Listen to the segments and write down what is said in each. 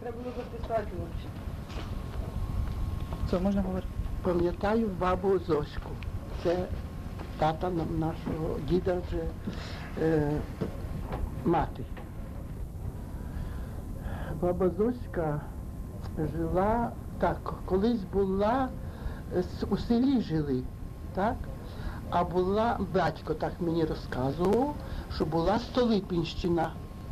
треба було записати взагалі. Що, можна говорити? Пам'ятаю бабу Зоську. Це тата нашого діда вже мати. Баба Зоська жила так, колись була, у селі жили, так? А була, батько так мені розказував, що була Столипінщина.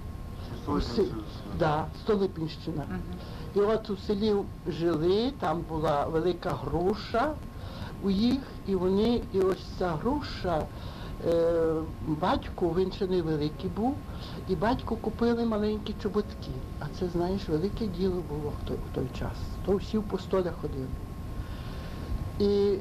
Да, Столипінщина. І от у селі жили, там була велика груша у їх, і ось ця груша, батьку, він ще не великий був, і батьку купили маленькі чоботки. А це, знаєш, велике діло було в той час. То всі в постолях ходили. І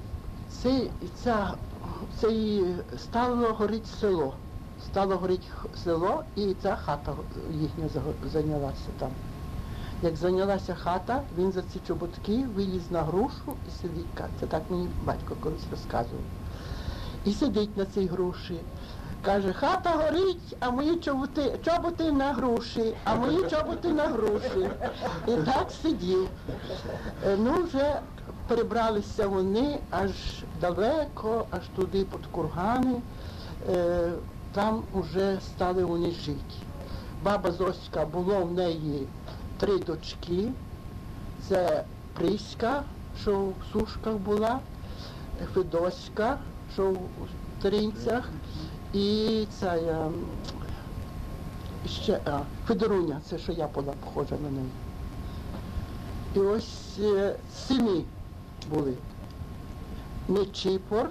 стало горіти село. Стало горіти село, і ця хата їхня зайнялася там. Як зайнялася хата, він за ці чоботки виліз на грушу і сидить. Це так мені батько колись розказував. І сидить на цій груші. Каже, хата горить, а мої чоботи на груші, а мої чоботи на груші. І так сидів. Ну, вже перебралися вони аж далеко, аж туди під кургани. Там вже стали вони жити. Баба Зоська, було в неї 3 дочки. Це Приська, що в Сушках була, Федоська, що в Тринцях, і ця ще Федоруня, це що я була похожа на неї. І ось сини були. Нечипор,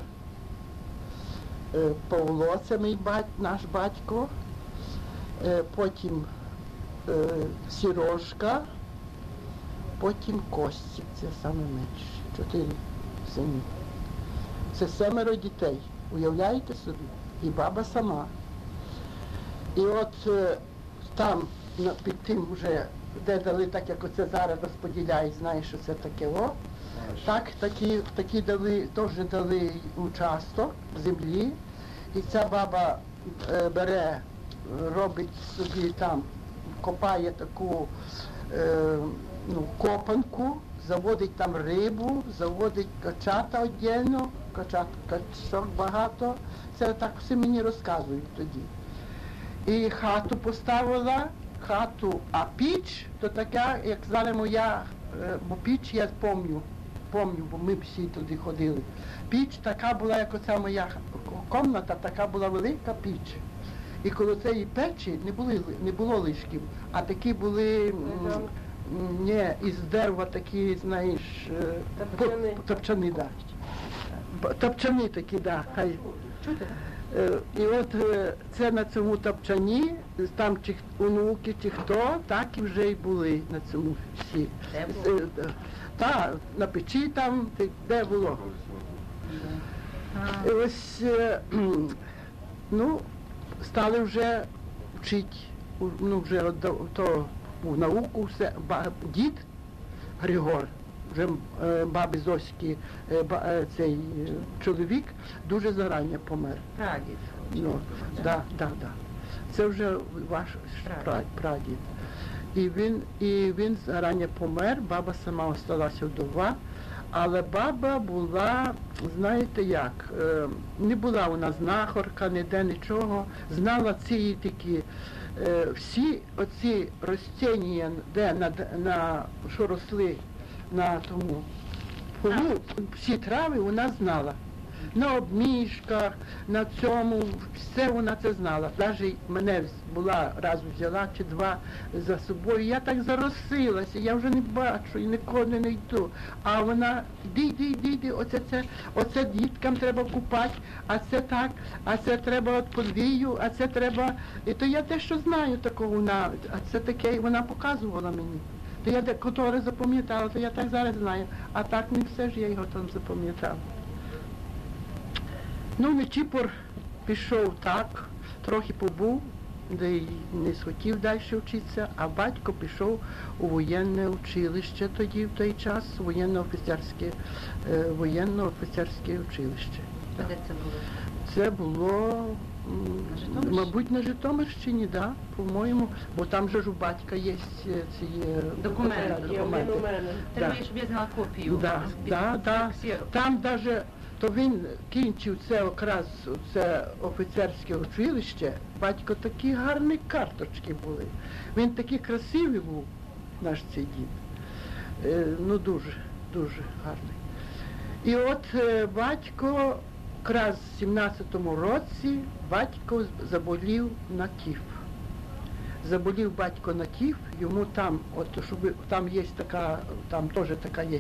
Павло, це наш батько, потім Сірожка, потім Костік, це саме менше, 4 сини. Це 7 дітей, уявляєте собі? І баба сама. І от там, під тим вже, де дали, так як оце зараз розподіляють, знаєш, що це таке, так, такі дали, теж дали участок землі, і ця баба бере, робить собі там, копає таку копанку, заводить там рибу, заводить качата одягну, качок багато. Це так все мені розказують тоді. І хату поставила, а піч, то така, як зараз моя, бо піч я пам'ятаю, бо ми всі туди ходили. Піч така була, як оця моя кімната, така була велика піч. І коло цієї печі не було лишків, а такі були, із дерева такі, знаєш, топчани, да. Топчани такі, да. І от це на цьому топчані, там чи онуки, чи хто, так і вже й були на цьому всі. Так, на печі там, де було. І ось, стали вже вчити, вже то науку все. Дід Григор, вже баби Зоськи, цей чоловік, дуже зарання помер. Прадід. Так. Це вже ваш прадід. І він зарання помер, баба сама осталася вдова. Але баба була, знаєте як, не була вона знахарка, ніде нічого, знала ці такі, всі оці ростіння, де що росли на тому полу, всі трави вона знала. На обмішках, на цьому, все вона це знала. Навіть мене була, раз взяла чи 2 за собою, я так заросилася, я вже не бачу і ніколи не йду. А вона, йди, оце діткам треба купати, а це так, а це треба от подвію, а це треба, і то я те, що знаю такого, а це таке, вона показувала мені. То я котре запам'ятала, то я так зараз знаю, а так не все ж я його там запам'ятала. Нечипор пішов так, трохи побув, де й не схотів далі вчитися, а батько пішов у воєнне училище тоді, в той час, воєнно-офіцерське училище. А де це було? Це було На Житомирщині? Мабуть, на Житомирщині, да, по-моєму, бо там же ж у батька є ці Документи. документи. У мене. Треба, щоб я знала копію. Да. Там даже, то він кінчив це якраз це офіцерське училище, батько такі гарні карточки були. Він такий красивий був, наш цей дід. Ну дуже, дуже гарний. І от батько, якраз в 17-му році, батько заболів на тиф. Заболів батько на тиф, йому там, от щоб там є така, там теж така є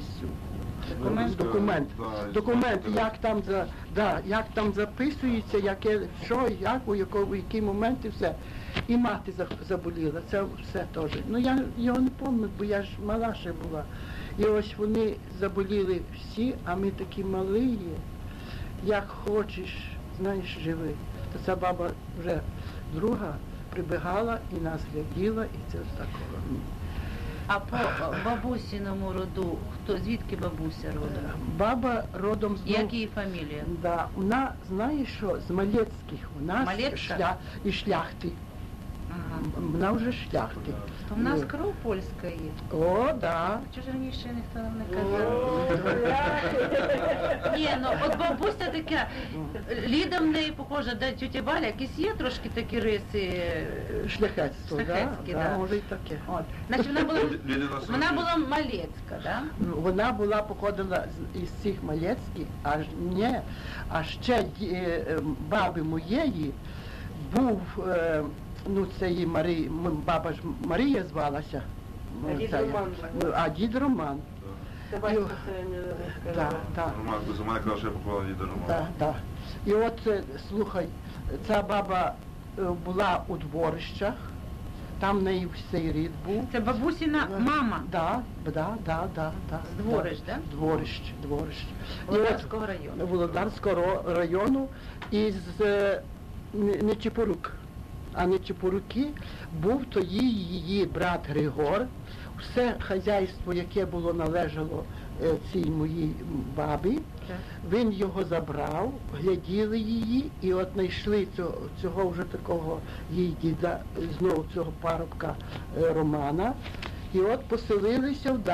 документ, як там записується, яке, що, як, у який момент і все. І мати заболіла, це все теж. Ну я його не пам'ятаю, бо я ж мала ще була. І ось вони заболіли всі, а ми такі малі, як хочеш, знаєш, живи. То ця баба вже друга прибігала і нас гляділа, і це ось такого. А по бабусіному роду, звідки бабуся родом? Баба родом з... Як її фамілія? Да, вона, знаєш що, з Малецьких, у нас Малецька? і шляхти. Ага. Вона вже шляхти. То в нас кров польська є. О, да. Чого ж раніше ніхто нам не казав? Ні, ну от бабуся така, Ліда в неї похожа, да, тетя Валя, якісь є трошки такі риси. Шляхетство, Шляхетські, да, да. може і таке. От. Значить, вона була Малецька, да? Вона була походила із цих Малецьких, а ще баби моєї був, ну це її баба ж Марія звалася. А дід Роман. А дід Роман. Це батько все мені Так, розказав. так. Роман, без мене казав, що я попала від Романа. Так. І от, слухай, ця баба була у Дворищах, там в неї всей рід був. Це бабусіна мама Да. з Дворищ, да? Дворищ. Володарського району. Володарського району із Нечипорук. А Нечипоруки був тоді її брат Григор. Все хазяйство, яке було належало цій моїй бабі, Так. він його забрав, гляділи її, і от знайшли цього вже такого її діда, знову цього парубка Романа, і от поселилися в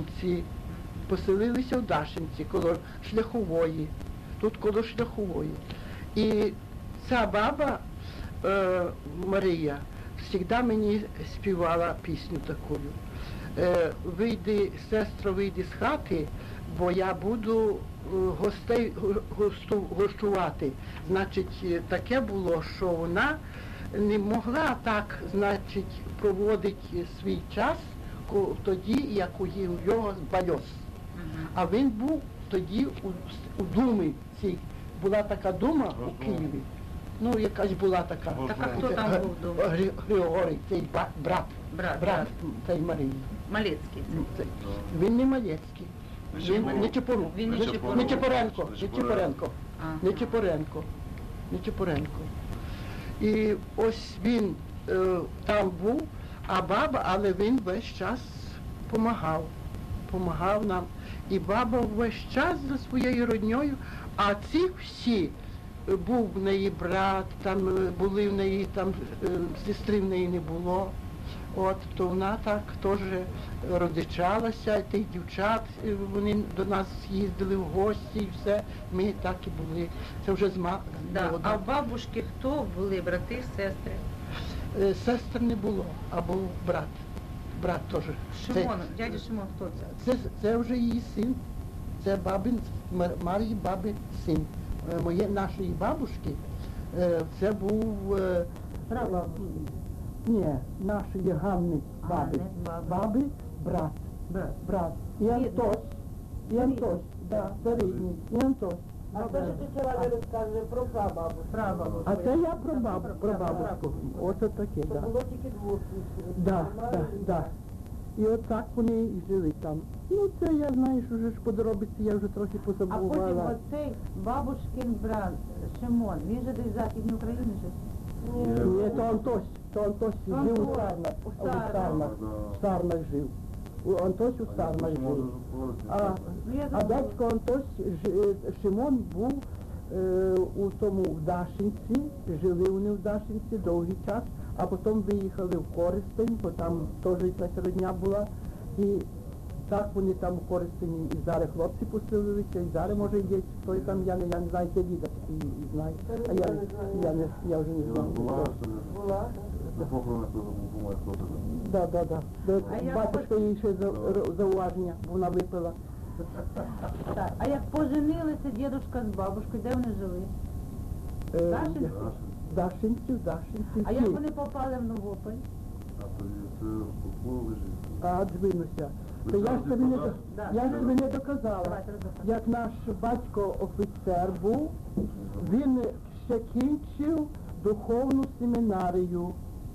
Дашинці, коло Шляхової, тут коло Шляхової. І ця баба, Марія, завжди мені співала пісню таку. Вийди, сестро, вийди з хати, бо я буду гостей гостувати. Значить, таке було, що вона не могла так, значить, проводити свій час тоді, як у його бальос. А він був тоді у Думі цій. Була така дума у Києві. Ну, якась була така. Так, а хто там був в Думі? Григорій, цей брат цей Марії. Малецький. Він не Малецький. Він Нечипорук. Він Нечипорук. Нечипоренко. І ось він там був, а баба, але він весь час помагав нам. І баба весь час за своєю родньою, а ці всі, був в неї брат, там були в неї, там сестри в неї не було. От, то вона так теж родичалася, і тих дівчат, вони до нас їздили в гості і все, ми так і були. Це вже Да. А в бабушки хто були, брати, сестри? Сестер не було, а був брат. Брат теж. Шимон, дядя Шимон, хто це? Це вже її син. Це бабин, Марії баби син. Нашої бабушки, це був нашої Ганни баби, брат. І Антос, це рідний, і Антос. А то, що ти сьогодні розказує про прабабу. А це я про бабушку. Ото таке, Це так. було тільки двох. Да. І от так вони і жили там. Ну це я, знаєш, уже ж подробиці, я вже трохи А потім позабувала. оцей бабушкин брат Шимон, він же десь в Західній Україні жив? Ні, то Антось жив у Сарнах. В Сарнах жив. Антось у Сарнах жив. А дядько Антось Шимон був у тому в Дашинці, жили вони в Дашинці довгий час, а потім виїхали в Коростень, бо там теж якась родня була. І так вони там у Коростені і зараз хлопці поселилися, і зараз може є, той там, я не знаю, це Ліда такий знає, а я вже не знаю. Була. На похоронах буває хто-то. Да. Батюшка їй ще зауваження, бо вона випила. Так, а як поженилися дідушка з бабушкою, де вони жили? Дашинці? Дашинці. А як вони попали в Новополь? А тоді це купу лежить. А, двинуся. То я ж тобі не доказала. Як наш батько офіцер був, він ще кінчив духовну семінарію.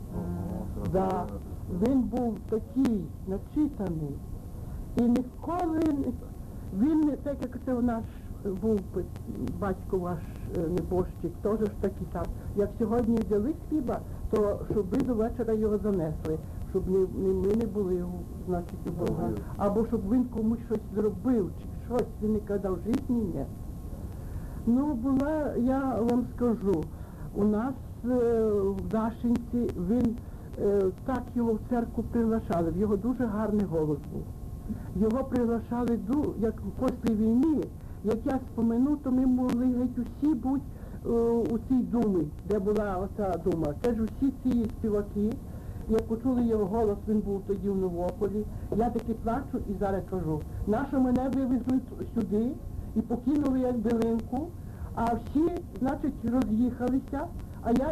Да. Він був такий начитаний. І ніколи він не так, як це наш був батько ваш небожчик, теж ж такий там. Як сьогодні взяли хліба, то щоб ви до вечора його занесли, щоб ми не були, значить, у Бога. Або щоб він комусь щось зробив, чи щось він не казав в житті, ні. Ну, була, я вам скажу, у нас в Дашинці він так його в церкву приглашали, в його дуже гарний голос був. Його приглашали, як після війни, як я спомину, то ми могли геть усі бути у цій думі, де була оця дума. Це ж усі ці співаки, як почули його голос, він був тоді в Новополі. Я таки плачу і зараз кажу, нащо мене вивезли сюди і покинули як билинку, а всі, значить, роз'їхалися, а я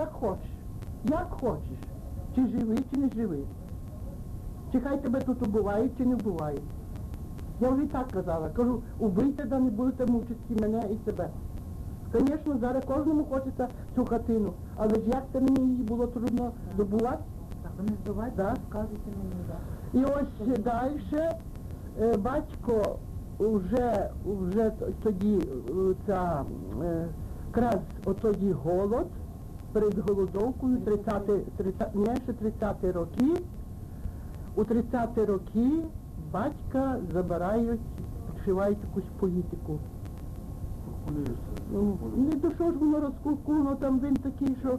як хочеш, чи живий, чи не живий. Чи хай тебе тут убивають, чи не вбивають. Я вже і так казала, кажу, убийте, да не будете мучити мене і себе. Звісно, зараз кожному хочеться цю хатину, але ж як це мені її було трудно добувати? Так, вони здавати, Да. скажете мені, так. І ось далі батько вже тоді ця якраз отоді голод перед голодовкою, 30-ті роки. У 30-ті роки батька забирають, підшивають якусь політику. Не до що ж воно розкулкуло, там він такий, що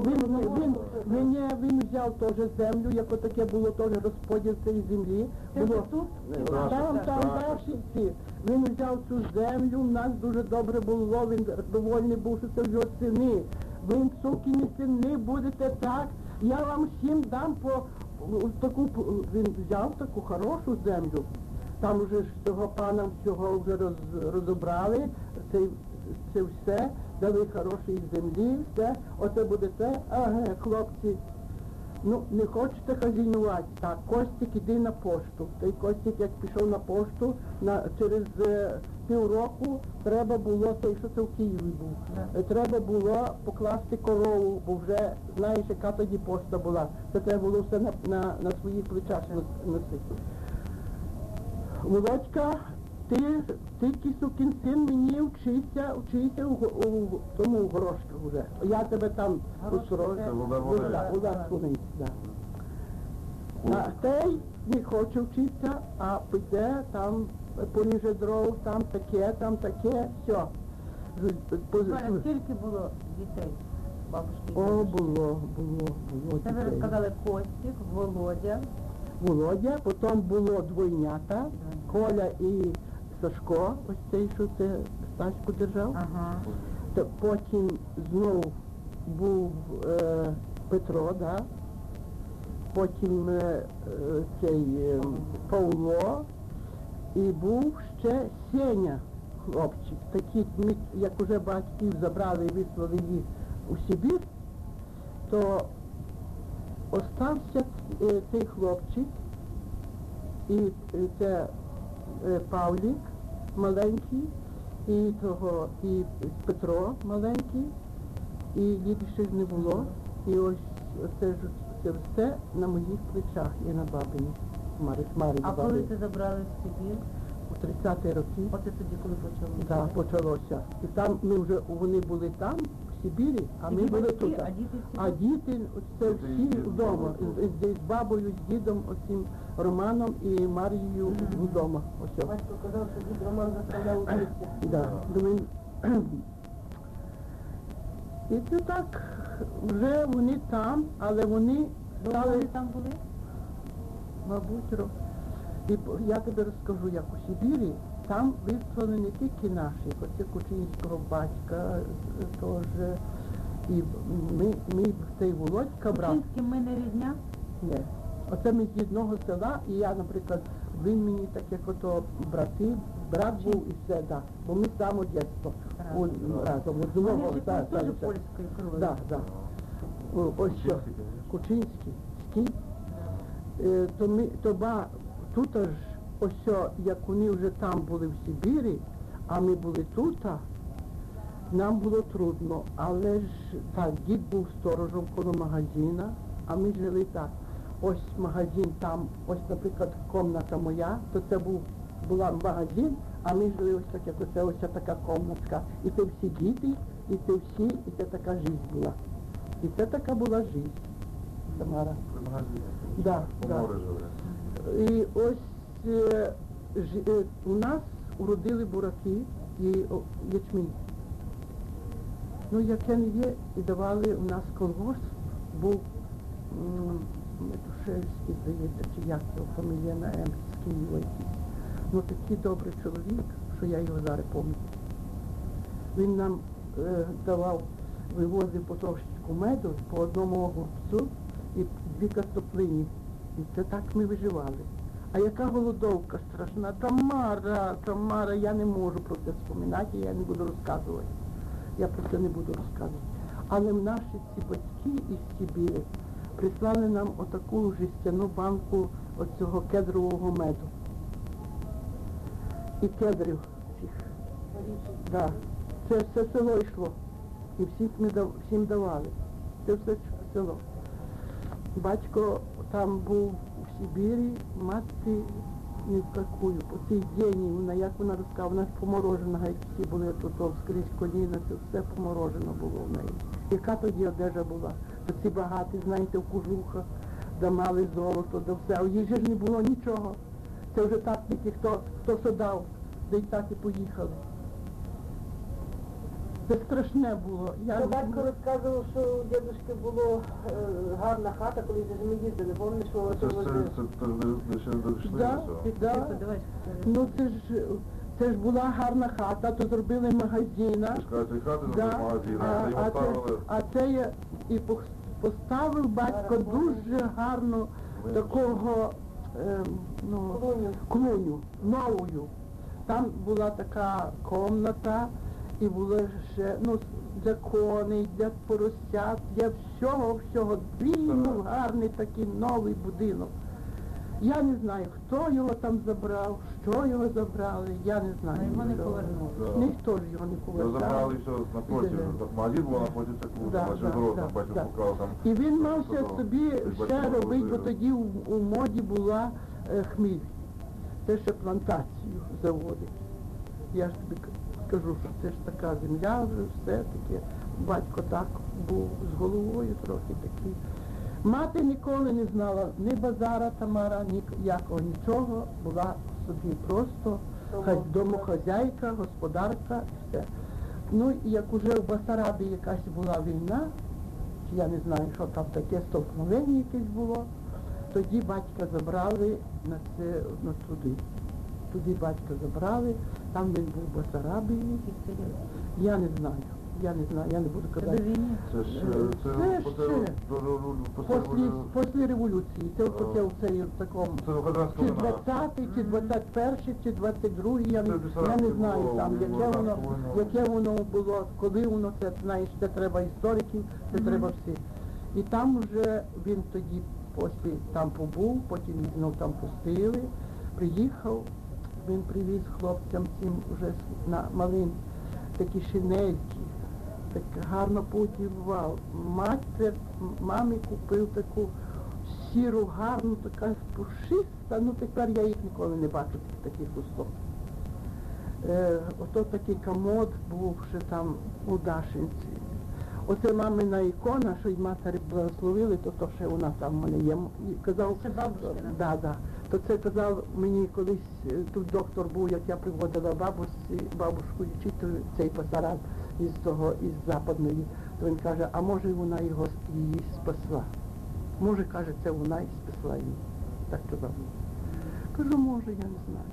він взяв теж землю, як отаке було теж розподіл цієї землі. Було там Дашинці. Він взяв цю землю, в нас дуже добре було, він довольний був, що це його сини. Ви, сукіні сини, будете так, я вам всім дам по таку, він взяв таку хорошу землю. Там вже ж цього пана всього вже розібрали, це все, дали хорошої землі, все, оце буде те, хлопці, ну, не хочете хазінувати, так, Костік, іди на пошту. Той Костік, як пішов на пошту, через півроку треба було, той, що це в Києві був, треба було покласти корову, бо вже, знаєш, яка тоді пошта була, це треба було все на своїх плечах носити. Володька, ти сукін син, мені вчися у тому горошку вже. Я тебе там устрою. А той не хоче вчитися, а піде там поріже дров, там таке, все. Скільки було дітей? Бабушки? О, було Це ви дітей. розказали Костік, Володя, потім було двойнята, Коля і Сашко, ось цей, що це Стаську держав. Ага. Потім знов був Петро, да? Потім цей Павло, і був ще Сеня, хлопчик. Такі, як уже батьків забрали і вислали їх у Сибір, то остався цей хлопчик, і це Павлік маленький, і Петро маленький, і Ліди ще ж не було. І ось це все на моїх плечах і на бабині. А коли ти забрали в Сибір? У 30-ті роки. Оце тоді, коли почалося? Так, почалося. І там вони були там, в Сибірі, а ми були тут. А діти, це всі вдома. З бабою, з дідом, оцим Романом і Марією вдома. Ось. Батько казав, що дід Роман заставляв учитися. Да. І це так, вже вони там, але вони Довго вони стали, там були? мабуть, і я тобі розкажу, як у Сибірі, там вислали не тільки наші, оце Кучинського батька теж, і ми цей Володька брат. Кучинським ми не різня? Ні. Оце ми з одного села, і я, наприклад, він мені так як ото брат був і все, да. Бо ми з самого дитинства разом. З Вони одного, ж да, теж да, польської крові. да, да. Ось що, Кучинський, Скіт. Тут ж, ось що, як вони вже там були в Сибірі, а ми були тут, нам було трудно, але ж так, дід був сторожем коло магазина, а ми жили так. Ось магазин там, ось, наприклад, комната моя, то це була магазин, а ми жили ось так, як оце, ось така комнатка. І це всі діти, і це всі, і це така життя була. І це така була життя, Тамара. При магазині. Да, По да. морю жили. І ось у нас уродили бураки і ячмінь. Ну, яке не є, і давали у нас колгосп, був Медушевський, здається, чи як його фамілія на М, з Києва якийсь. Ну, такий добрий чоловік, що я його зараз пам'ятаю. Він нам давав, вивозив по трошечку меду, по одному огурцю і 2 картоплині. І це так ми виживали. А яка голодовка страшна. Тамара, я не можу про це споминати, я не буду розказувати. Я про це не буду розказувати. Але наші ці батьки із Сибірі прислали нам отаку жестяну банку оцього кедрового меду. І кедрів цих. Да. Це все село йшло. І всім давали. Це все село. Батько там був у Сибірі, мати ні в какую. По цей день, як вона розказала, вона ж поморожена, як всі були тут скрізь коліна, це все поморожено було в неї. Яка тоді одежа була? То ці багаті, знаєте, в кожухах, де мали золото, де все. А їй же ж не було нічого. Це вже так тільки хто що дав, де й так і поїхали. Це страшне було. Це батько розказував, що у дідушки було гарна хата, коли ми їздили, пам'ятаєш, що Це возили? ще не дійшли Да, до цього. да. Давай. Ну це ж була гарна хата, то зробили магазина. Ви ж кажете, хати Да, зробили магазин, а його ставили. а це я і поставив батько дуже гарну такого клуню, новою. Там була така комната, і було ще, для коней, для поросят, для всього. Він був гарний такий новий будинок. Я не знаю, хто його там забрав, що його забрали, я не знаю. А його не нічого. повернули. Да. Ніхто ж його не Його повертав. забрали все напротив. Магазин був напротив це Да, клуб, а ще да, дорога да, там бачив, да. шукав там. І він мався Сказав, собі «Ось ще бачите, робити, бо возили». тоді у моді була хміль. Це ще плантацію заводить. Я ж тобі скажу, що це ж така земля вже все-таки. Батько так був з головою трохи такий. Мати ніколи не знала ні базара Тамара, ніякого нічого. Була собі просто домохозяйка, господарка і все. Ну, і як уже в Басарабі якась була війна, чи я не знаю, що там таке, столкновення якесь було, тоді батька забрали туди. Туди батька забрали, там він був в Басарабії. Я не знаю, я не буду Це до казати. війни? Це ж, Це Після революції, це в цей такому, Це гражданська чи війна. 20-й, чи 21-й, чи 22-й, я не знаю там, яке воно було, коли воно, це, знаєш, це треба істориків, це треба всі. І там вже він тоді там побув, потім знов там пустили, приїхав, він привіз хлопцям цим вже малим такі шинельки, так гарно поодівав. Мамі купив таку сіру, гарну, така пушиста, тепер я їх ніколи не бачу, таких хусток. Ото такий комод був ще там у Дашинці. Оце мамина ікона, що й матері благословили, то ще вона там в мене є. І казав, Це бабушкина? Да. То це казав мені колись, тут доктор був, як я приводила бабушку лічити цей Басараб із западної. То він каже, а може вона її спасла. Може, каже, це вона і спасла її. Так казав. Кажу, може, я не знаю.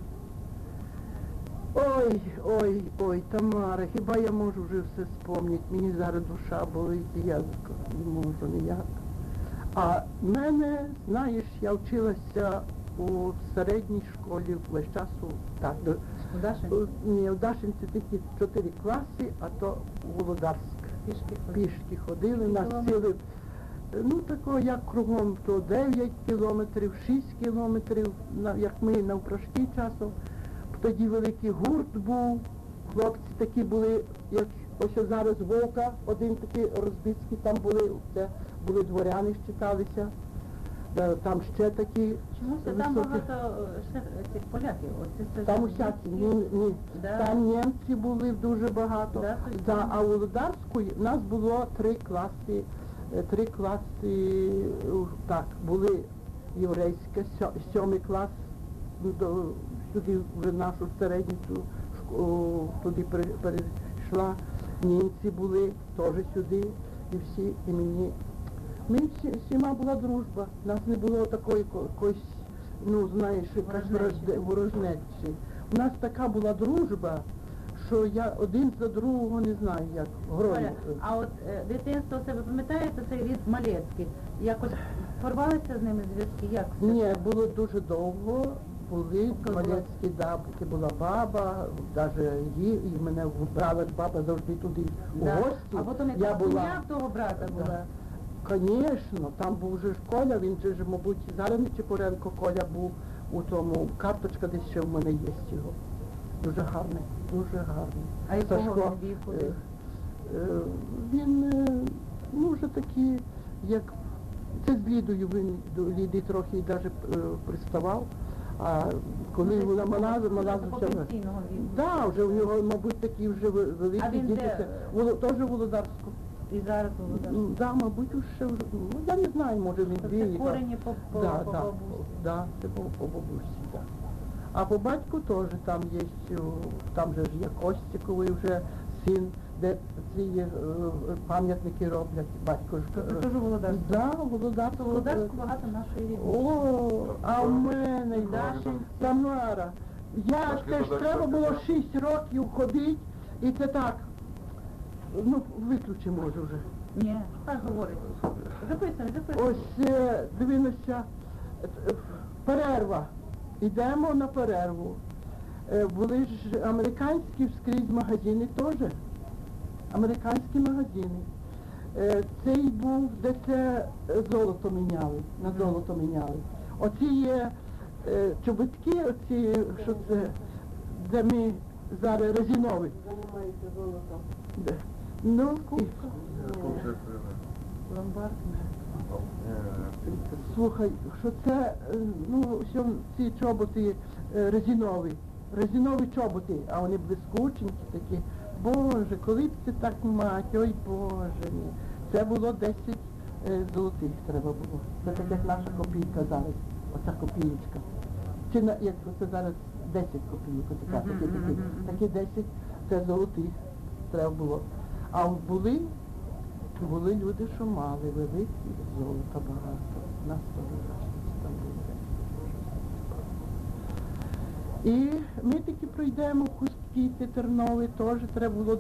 Ой, Тамара, хіба я можу вже все спомнити? Мені зараз душа болить, і я не можу ніяк. А в мене, знаєш, я вчилася у середній школі весь час, так, У Даші? ні, в Дашинці тільки 4 класи, а то у Володарськ. Пішки ходили, нас цілий, ну такого як кругом, то 9 кілометрів, 6 кілометрів, як ми навпрошки часом. Тоді великий гурт був, хлопці такі були, як ось зараз Вовка, один такий Розбицький, там були дворяни, щиталися, там ще такі. Чомусь там багато ще цих поляків. Там усякі, ні. Да. Там німці були дуже багато. Да, Да, а у Володарську нас було 3 класи, так, були єврейське, 7 клас, сюди вже нашу середню туди перейшла, німці були теж сюди, і всі, і мені. Ми всіма була дружба, у нас не було такої якоїсь, ну знаєш, ворожнечі. У нас така була дружба, що я один за другого не знаю, як грозно. А от дитинство себе пам'ятаєте, цей рід Малецький? Якось порвалися з ними зв'язки? Як? Ні, було дуже довго. Були Малецькі, да, поки була баба, навіть її, і мене брала баба завжди туди у гості. А от вони Я була. сім'я того брата була. Звісно, там був вже ж Коля, він же ж, мабуть, зараз не Чепуренко, Коля був у тому, карточка десь ще в мене є його. Дуже гарний, дуже гарний. А якого Сашко, він віку десь? Він, ну, вже такий, як, це з Лідою, він до Ліди трохи навіть приставав. А коли вона мала Такого вже... пенсійного віку. Да, вже у нього, мабуть, такі вже великі А він діти. де? Теж у Володарську. І зараз Володар. Да, мабуть, ще вже, ну, я не знаю, може він Це виїхав. корені по бабусі. Да, це був по бабусі, да. А по батьку теж там є, там же ж є Костіковий вже син, де ці пам'ятники роблять, батько ж. Це теж Володарську. Да, Володарську. Володарську багато нашої рідні. О, а в мене, Даші. Тамара, я Трошки теж подальше треба було так. 6 років ходити, і це так, ну, виключи може вже. Ні, так говорить. Записуй. Ось, дивимося, перерва, йдемо на перерву. Були ж американські скрізь магазини теж, американські магазини. Цей був, де це золото міняли, на золото міняли. Оці є чобітки, оці, що це, де ми зараз резинові. Займається золотом. Де? Ну, Ломбард. слухай, що це, ну, що ці чоботи резинові чоботи, а вони блискученькі такі. Боже, коли б це так мать, ой Боже мій. Це було 10 золотих треба було. Це так як наша копійка зараз, оця копієчка. Чи як це зараз 10 копійок, такі 10, це золотих треба було. А були люди, що мали великі золота багато. Нас там було. І ми таки пройдемо в Хустки, Тернові, теж треба було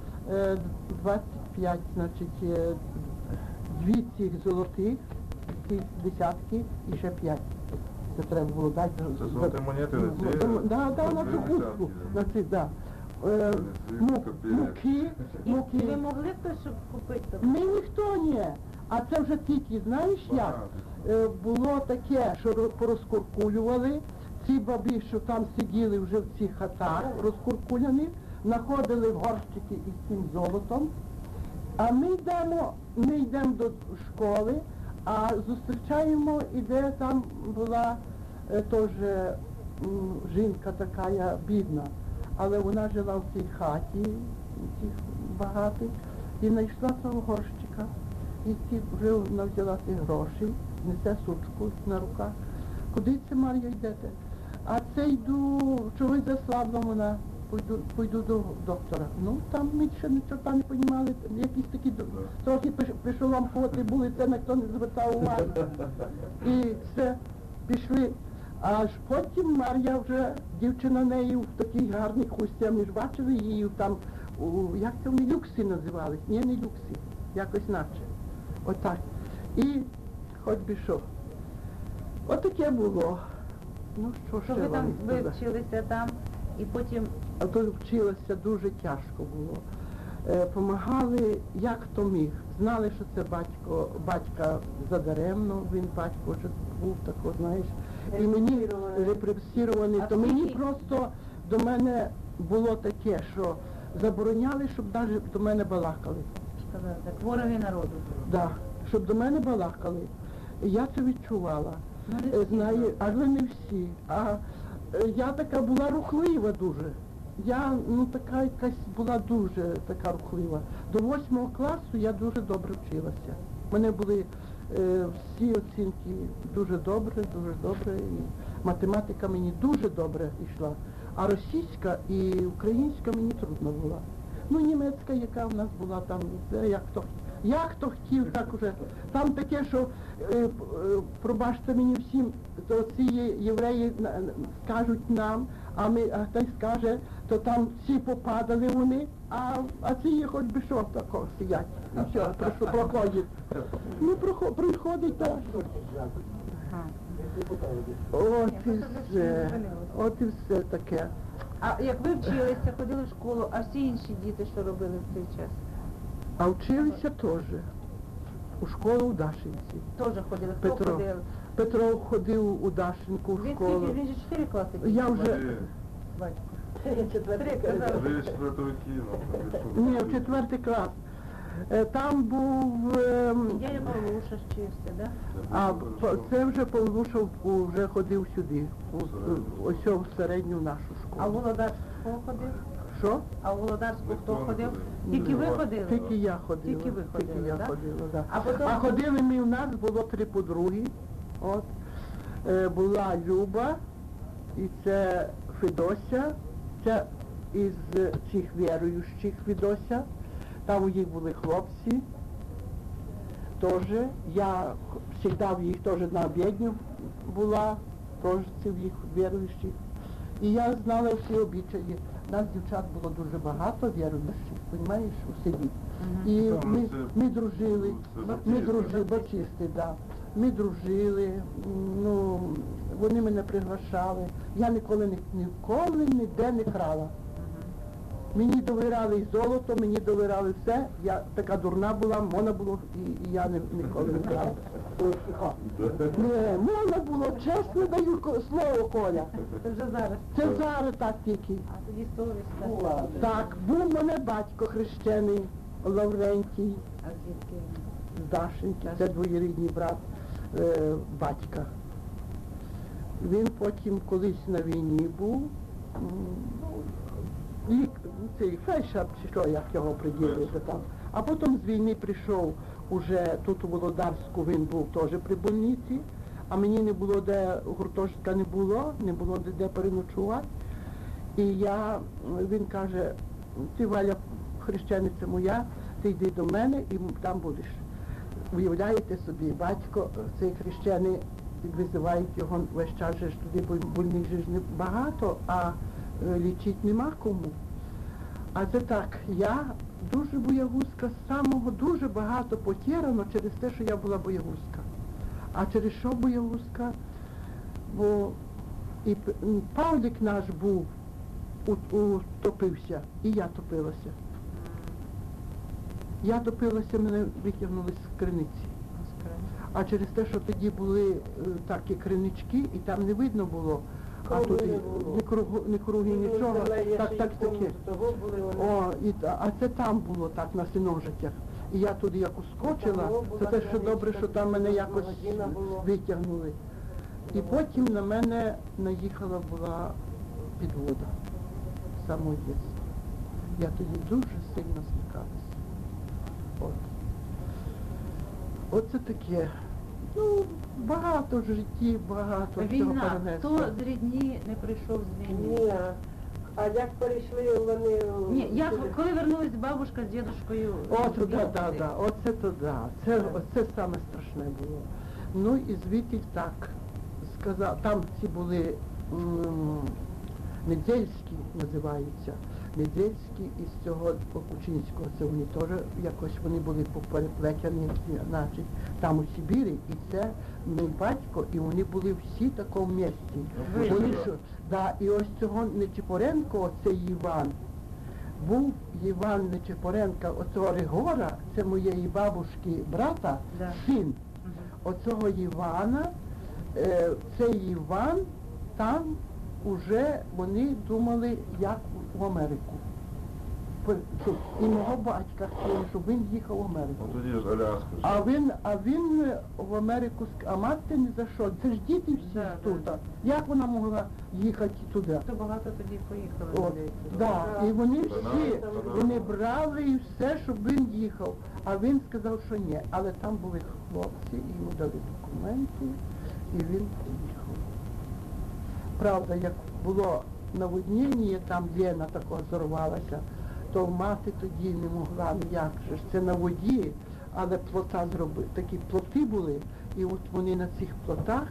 25, значить, 2 цих золотих, ці десятки і ще 5. Це треба було дати. Це золоті монети на ці? Да, на цю хустку, на ці, да. Муки. І ви могли хтось, щоб купити? Ми ніхто не. А це вже тільки, знаєш як? Було таке, що порозкуркулювали, ці бабі, що там сиділи вже в цих хатах розкуркуляних, знаходили в горщики із цим золотом, а ми йдемо до школи, а зустрічаємо, іде там була теж жінка така бідна, але вона жила в цій хаті, цих багатих, і знайшла цього горщика. І ці вже вона взяла ці гроші, несе сучку на руках. Куди це, Мар'я, йдете? А це йду, чогось заслабла вона. пойду до доктора. Ну, там ми ще нічого там не розуміли, якісь такі трохи пришоламкоти були, це ніхто не звертав уваги. І все, пішли. Аж потім Мар'я вже, дівчина неї в такій гарній хусті, а ми ж бачили її там, як це вони, люкси називались? Ні, не люкси, якось наче. Отак. І хоч би що. Отаке було. Ну, що Що ще ви вам там, ви сказати? вчилися там, і потім А то вчилася, дуже тяжко було. Помагали, як хто міг. Знали, що це батька задаремно, він батько вже був тако, знаєш. І мені репресірований, А то мені скільки? просто до мене було таке, що забороняли, щоб навіть до мене балакали. сказали, так, вороги народу. Да, щоб до мене балакали. І я це відчувала. Ну, не всі, Знаю, але не всі. А я така була рухлива дуже. Я така якась була дуже така рухлива. До 8 класу я дуже добре вчилася. У мене були всі оцінки дуже добре. І математика мені дуже добре йшла. А російська і українська мені трудно була. Ну, німецька, яка в нас була там, як хто хотів, так уже. Там таке, що, пробачте мені всім, то ці євреї скажуть нам, а хтось скаже, то там всі попадали вони, а ці хоч би що тако сидять. І все, проходять. Ну, проходить так. Ага. От і все таке. А як ви вчилися, ходили в школу, а всі інші діти що робили в цей час? А вчилися теж. У школу у Дашинці. Теж ходили, хто Петро. ходив? Петро ходив у Дашинку в Він школу. скільки, він же 4 класи. Я вже, Батько. Четвертий Три казали. Ви четвертого кіно. ні, в 4 клас. Там був, Дядя Павлуша вчився, да? це вже Павлуша вже ходив сюди, ось в середню нашу А в школу. Володарську ходив? Що? А в Володарську хто Ніхто не ходив? ходив. Тільки ви ходили? Тільки я ходила. Тільки ви ходили, Тільки я да? ходила, да. А потім- А ходили ми, у нас було 3 подруги. От. Була Люба, і це Федося, це із цих віруючих Федося. Там у їх були хлопці. Теж. Я завжди в їх теж на обідню була, теж це в їх віруючих. І я знала всі обічаї. Нас дівчат було дуже багато віруючих, розумієш, у селі. І ми дружили, баптисти, да. Ми дружили, ну, вони мене приглашали. Я ніколи ніде не крала. Мені довіряли і золото, мені довіряли все. Я така дурна була, можна було, і я ніколи не крала. Не, можна було, чесно даю слово, Коля. Це вже зараз. Це зараз так тільки. А тоді совість. так? Так, був у мене батько хрещений, Лаврентій, А звідки? з Дашеньки, це двоюрідний брат батька. Він потім колись на війні був, цей фельдшер, чи що, як його приділити там. А потім з війни прийшов уже тут у Володарську, він був теж при больниці, а мені не було де, гуртожитка не було де переночувати. І він каже, ти, Валя, хрещениця моя, ти йди до мене і там будеш. Уявляєте собі, батько, цей хрещений, визивають його весь час, же ж туди больних же ж не багато, а лічить нема кому. А це так, я дуже боягузка, з самого дуже багато потеряно через те, що я була боягузка. А через що боягузка? Бо і Павлік наш був, утопився, і я топилася. Я топилася, мене витягнули з криниці. А через те, що тоді були такі кринички, і там не видно було, а Круги тут не було. ні круги, нічого, так таке. Того були вони. О, а це там було так, на синожитях. І я туди як ускочила, це те, що добре, що там мене якось витягнули. І потім на мене наїхала була підвода, самоїзд. Я тоді дуже сильно злякалася. От. Оце таке. Ну, багато в житті, багато всього Війна. Хто перенесло. з рідні не прийшов з війни? Ні. А як перейшли вони? Ні, як, сюди? коли вернулись бабушка з дідушкою? От, туди, да, оце то да. Це саме страшне було. Ну і звідти так сказав, там ці були Недзельські називаються. Недзельські із цього Кучинського, це вони теж якось вони були попереплетені, значить, там у Сибірі, і це мій батько, і вони були всі в такому місці. Вони що, да, і ось цього Нечипоренко, це Іван, був Іван Нечипоренка, оцього Ригора, це моєї бабушки брата, Да. син. Оцього Івана, цей Іван, там уже вони думали, як в Америку. І мого батька хотіли, щоб він їхав в Америку. Ну тоді ж Аляска. А він в Америку, а мати не за що. Це ж діти всі Да, тут. да. Як вона могла їхати туди? То багато тоді поїхали. От, людей. да. І вони всі, Вона- вони брали і все, щоб він їхав. А він сказав, що ні. Але там були хлопці, і йому дали документи, і він поїхав. Правда, як було наводнення, там Лена такого зорвалася, то мати тоді не могла ніяк же ж. Це на воді, але плота зробили. Такі плоти були, і от вони на цих плотах,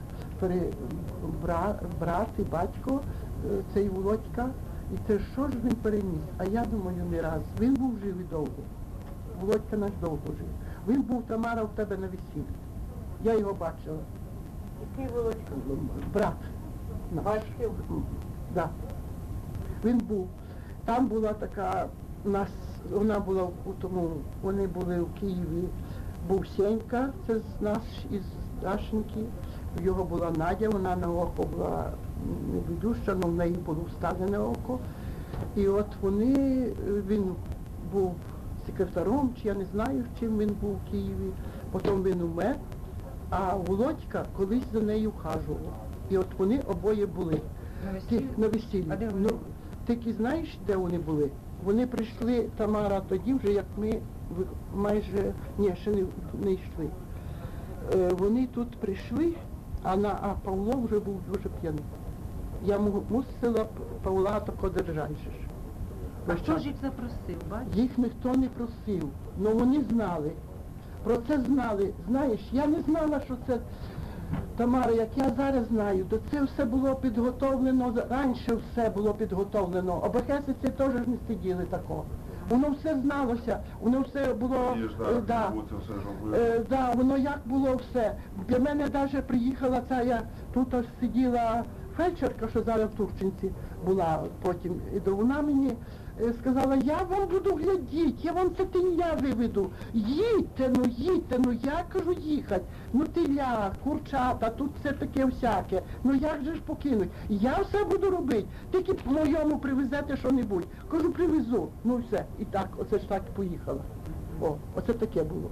брат і батько, цей Володька, і це що ж він переніс? А я думаю, не раз. Він був живий довго. Володька наш довго жив. Він був, Тамара, в тебе на весіллі. Я його бачила. Який Володька? Брат. Батьків? Да. Він був. Там була така, вона була у тому, вони були в Києві, був Сенька, це з нас із Дашеньки, в його була Надя, вона на око була невидюща, але в неї було вставлене око. І от він був секретаром, чи я не знаю, чим він був в Києві, потім він умер, а Володька колись за нею вхажував. І от вони обоє були. На весіллі? На весіллі. А де вони Ну, були? тільки знаєш, де вони були? Вони прийшли, Тамара, тоді вже, як ми майже, ще не йшли. Вони тут прийшли, а Павло вже був дуже п'яний. Я мусила Павла тако держати. А хто ж їх запросив, бачиш? Їх ніхто не просив, але вони знали. Про це знали. Знаєш, я не знала, що це, Тамара, як я зараз знаю, то це все було підготовлено, раніше все було підготовлено. Обахесиці теж не сиділи такого. Воно все зналося, воно все було, І ж так, да, це все робили. да, воно як було все. Для мене навіть приїхала ця, я тут ось сиділа фельдшерка, що зараз в Турчинці була потім, і то вона мені сказала, я вам буду глядіти, я вам це тиня виведу. Їдьте, ну я кажу їхати. Ну теля, курчата, тут все таке всяке. Ну як же ж покинуть? Я все буду робити. Тільки моєму привезете що-небудь. Кажу, привезу. Ну все. І так, оце ж так і поїхала. О, оце таке було.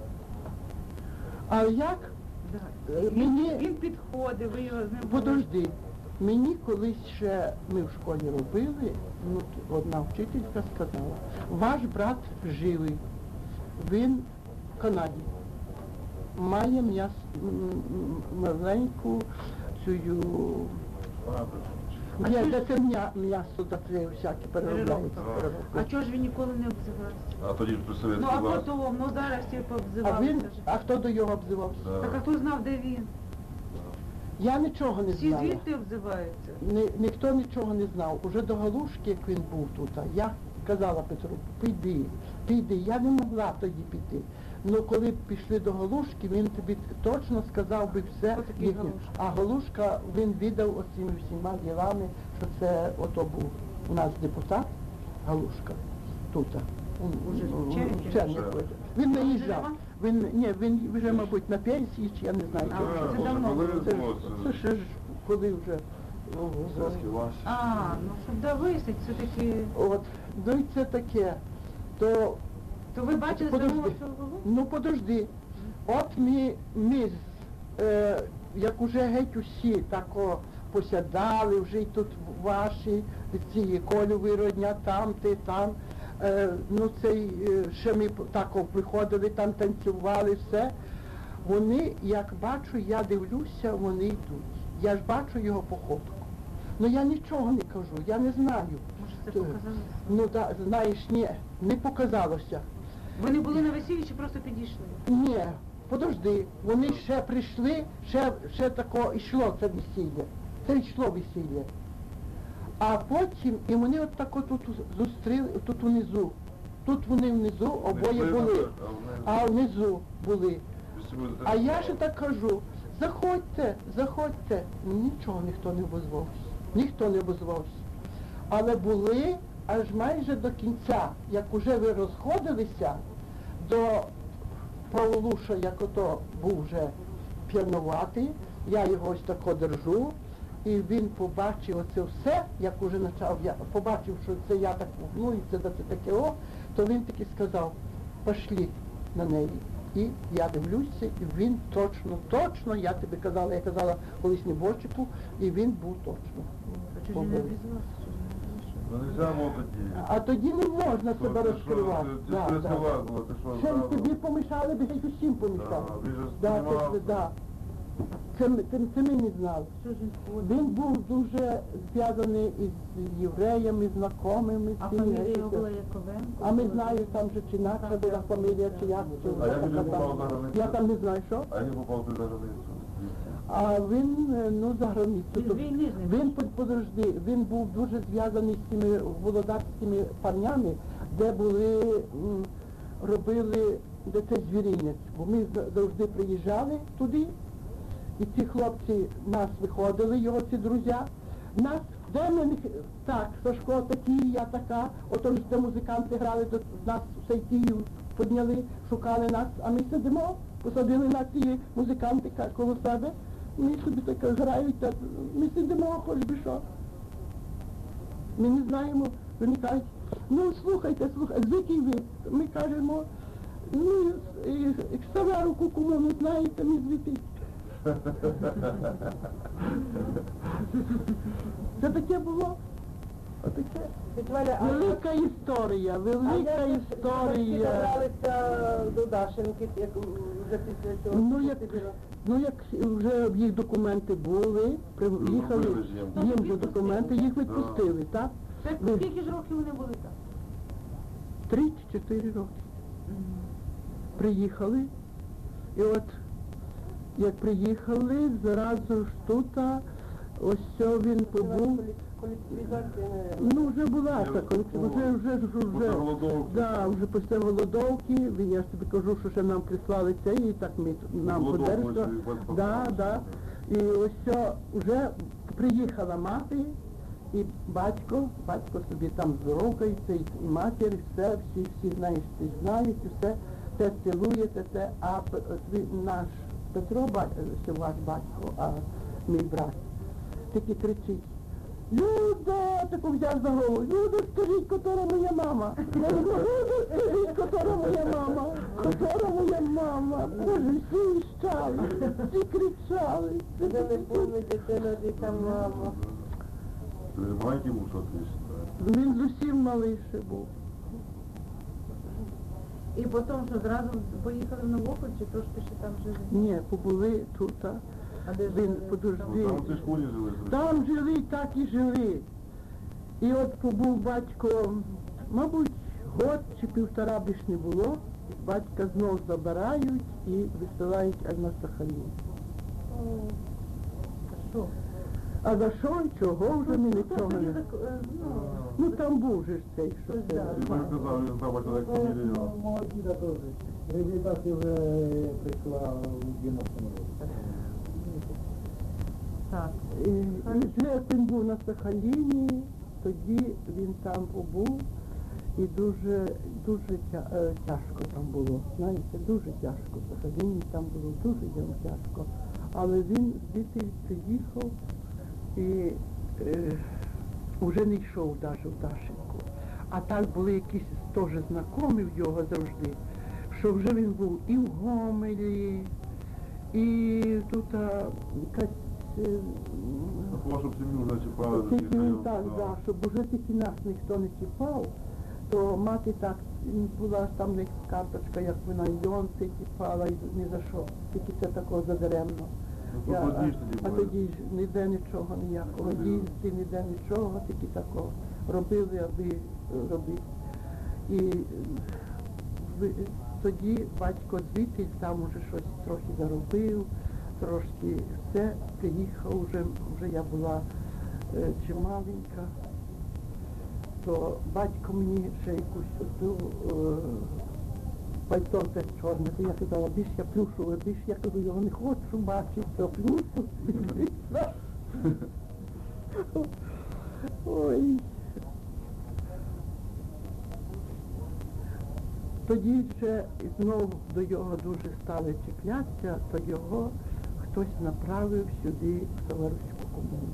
А як? Да. Мені... Він підходив, ви його з ним... Подожди, мені колись ще ми в школі робили, ну, одна вчителька сказала, ваш брат живий, він в Канаді, має маленьку цю, де це м'ясо таке всяке переробляється. А чого ж він ніколи не обзивався? А тоді ж при Ну совєтській а власті. потім, ну зараз всі А пообзивалися. а хто до його обзивався? Да. Так а хто знав, де він? Я нічого не Всі знала. звідти обзиваються. Ніхто нічого не знав. Уже до Галушки, як він був тут, я казала Петру, піди. Я не могла тоді піти. Ну коли пішли до Галушки, він тобі точно сказав би все. Хто такий їхнє. Галушка? А Галушка, він віддав оцими всіма ділами, що це ото був у нас депутат Галушка тут. Уже в Чернігові? В Чернігові. Він Він наїжджав. жива? Він вже, мабуть, на пенсії, чи я не знаю. А, чи- це вже давно були, було. ну, Це ще ж коли вже. Совєтській власті. А, ну щоб довисить, все-таки... От, ну і це таке. То То ви бачили Подожди. самого цього? ну подожди. От ми як уже геть усі тако посядали, вже й тут ваші ці Колю виродня, там, ти там. Ну цей, ще ми тако виходили, там танцювали, все. Вони, як бачу, я дивлюся, вони йдуть. Я ж бачу його походку. Ну я нічого не кажу, я не знаю. Може, Це показалося. Ну так, знаєш, ні, не показалося. Ви не були на весіллі чи просто підійшли? Ні, подожди, вони ще прийшли, ще тако йшло це весілля. Це йшло весілля. А потім, і вони от тако тут зустріли, тут внизу. Тут вони внизу обоє були, а внизу були. А я ще так кажу, заходьте, заходьте. Нічого ніхто не обозвався. Ніхто не обозвався. Але були аж майже до кінця, як уже ви розходилися, до Павлуша, як ото був вже п'януватий, я його ось тако держу, і він побачив оце все, як уже почав, я побачив, що це я так волнуюся, це таке то він таки сказав, пошли на неї. І я дивлюся, і він точно, я тобі казала, я казала колись Неборчику, і він був точно. Побив. Ну нельзя було тоді. А тоді не можна То себе ти розкривати. Ти Да, да. стресова була, ти що Ще й зразу? тобі помішали, би геть усім помішали. Да, він же Да, сприймав. да. Це ми не знали. Що ж він сподобав? Він був дуже зв'язаний із євреями, знайомими. А всіми. фамілія його була Яковенко? А ми знаємо, там же чи інакша була фамілія, чи як, чи А як така він там. попав за границю? Я там не знаю, що. А я попав туди за границю. А він, ну, за границю. Він з війни з ним Він, подожди, він був дуже зв'язаний з цими володарськими парнями, де були, робили, де це звіринець. Бо ми завжди приїжджали туди, і ці хлопці нас виходили, його ці друзі. Нас, де ми, так, Сашко такий, я така, ото ж де музиканти грали, то нас все Київ підняли, шукали нас, а ми сидимо, посадили нас ці музиканти коло себе. Ми собі так грають, а ми сидимо, хоч би що. Ми не знаємо, вони кажуть, ну слухайте, звідки ви? Ми кажемо, ну, Ксаверу кому не знаєте, ми звідти. Це таке було. Отаке. Світваля, Велика історія, велика Ми історія. добралися до Дашенки, як вже після цього. Ну як вже їх документи були, приїхали, Зробили ж їм. їм вже документи, їх відпустили, так? Це скільки ж років вони були там? 3 чи 4 роки. Приїхали, і от як приїхали, зразу ж тут, ось що він побув. Колективізація, Ну, вже була ця колекція, Після голодовки. да, вже після голодовки, я ж тобі кажу, що ще нам прислали це, і так нам Голодовку подержали. ось і батько Да, послав. да. І ось що, вже приїхала мати, і батько собі там здоровкається, і матір, і все, всі знаєш, знають, і все, те цілує, те, а наш Петро, це ваш батько, а мій брат, тільки кричить: Люда, таку взяв за голову. Люда, скажіть, котора моя мама. Я говорю, Люда, скажіть, котора моя мама. Котора моя мама. Боже, всі віщали, всі кричали. Де не повне дитина, де там мама. Ти маленький був, що ти? Він зовсім малий ще був. І потім, що зразу поїхали в Новопіль, чи трошки ще там жили? Ні, побули тут. А де Він, жили? подожди. Там в цій школі жили. Там жили, так і жили. І от побув батько, мабуть, год чи півтора більш не було. Батька знов забирають і висилають аж на Сахалін. Що? А за що і чого вже ми нічого Тоді не... так, Ну там був же ж цей, що Ось це. да. І ви казали, він там бачив, як фамілію. Мого діда теж. Реабілітація вже прийшла в 90-му році. так. І вже він був на Сахаліні, тоді він там побув, і дуже тяжко там було. Знаєте, дуже тяжко. В Сахаліні там було дуже йому тяжко. Але він звідти приїхав і вже не йшов навіть в Дашенку. А так були якісь теж знайомі в його завжди, що вже він був і в Гомелі, і тут якась... Такого, щоб сім'ю вже чіпали. Тільки він так, да, щоб уже тільки нас ніхто не чіпав, то мати так, була там не карточка, як вона йон, ти чіпала і ні за що, тільки це такого задаремно. Ну, то тоді ж А тоді тоді ж ніде нічого ніякого, їсти, ніде нічого, тільки такого. робили, аби робити. І тоді батько звідти там уже щось трохи заробив, трошки все, приїхав вже я була чималенька, то батько мені ще якусь оту пальто те чорне, то я казала, більш я плюшове, більш я кажу, його не хочу бачити, то плюшу. Ой. Тоді ще знову до його дуже стали чіплятися, то його хтось направив сюди в Саварську комуну.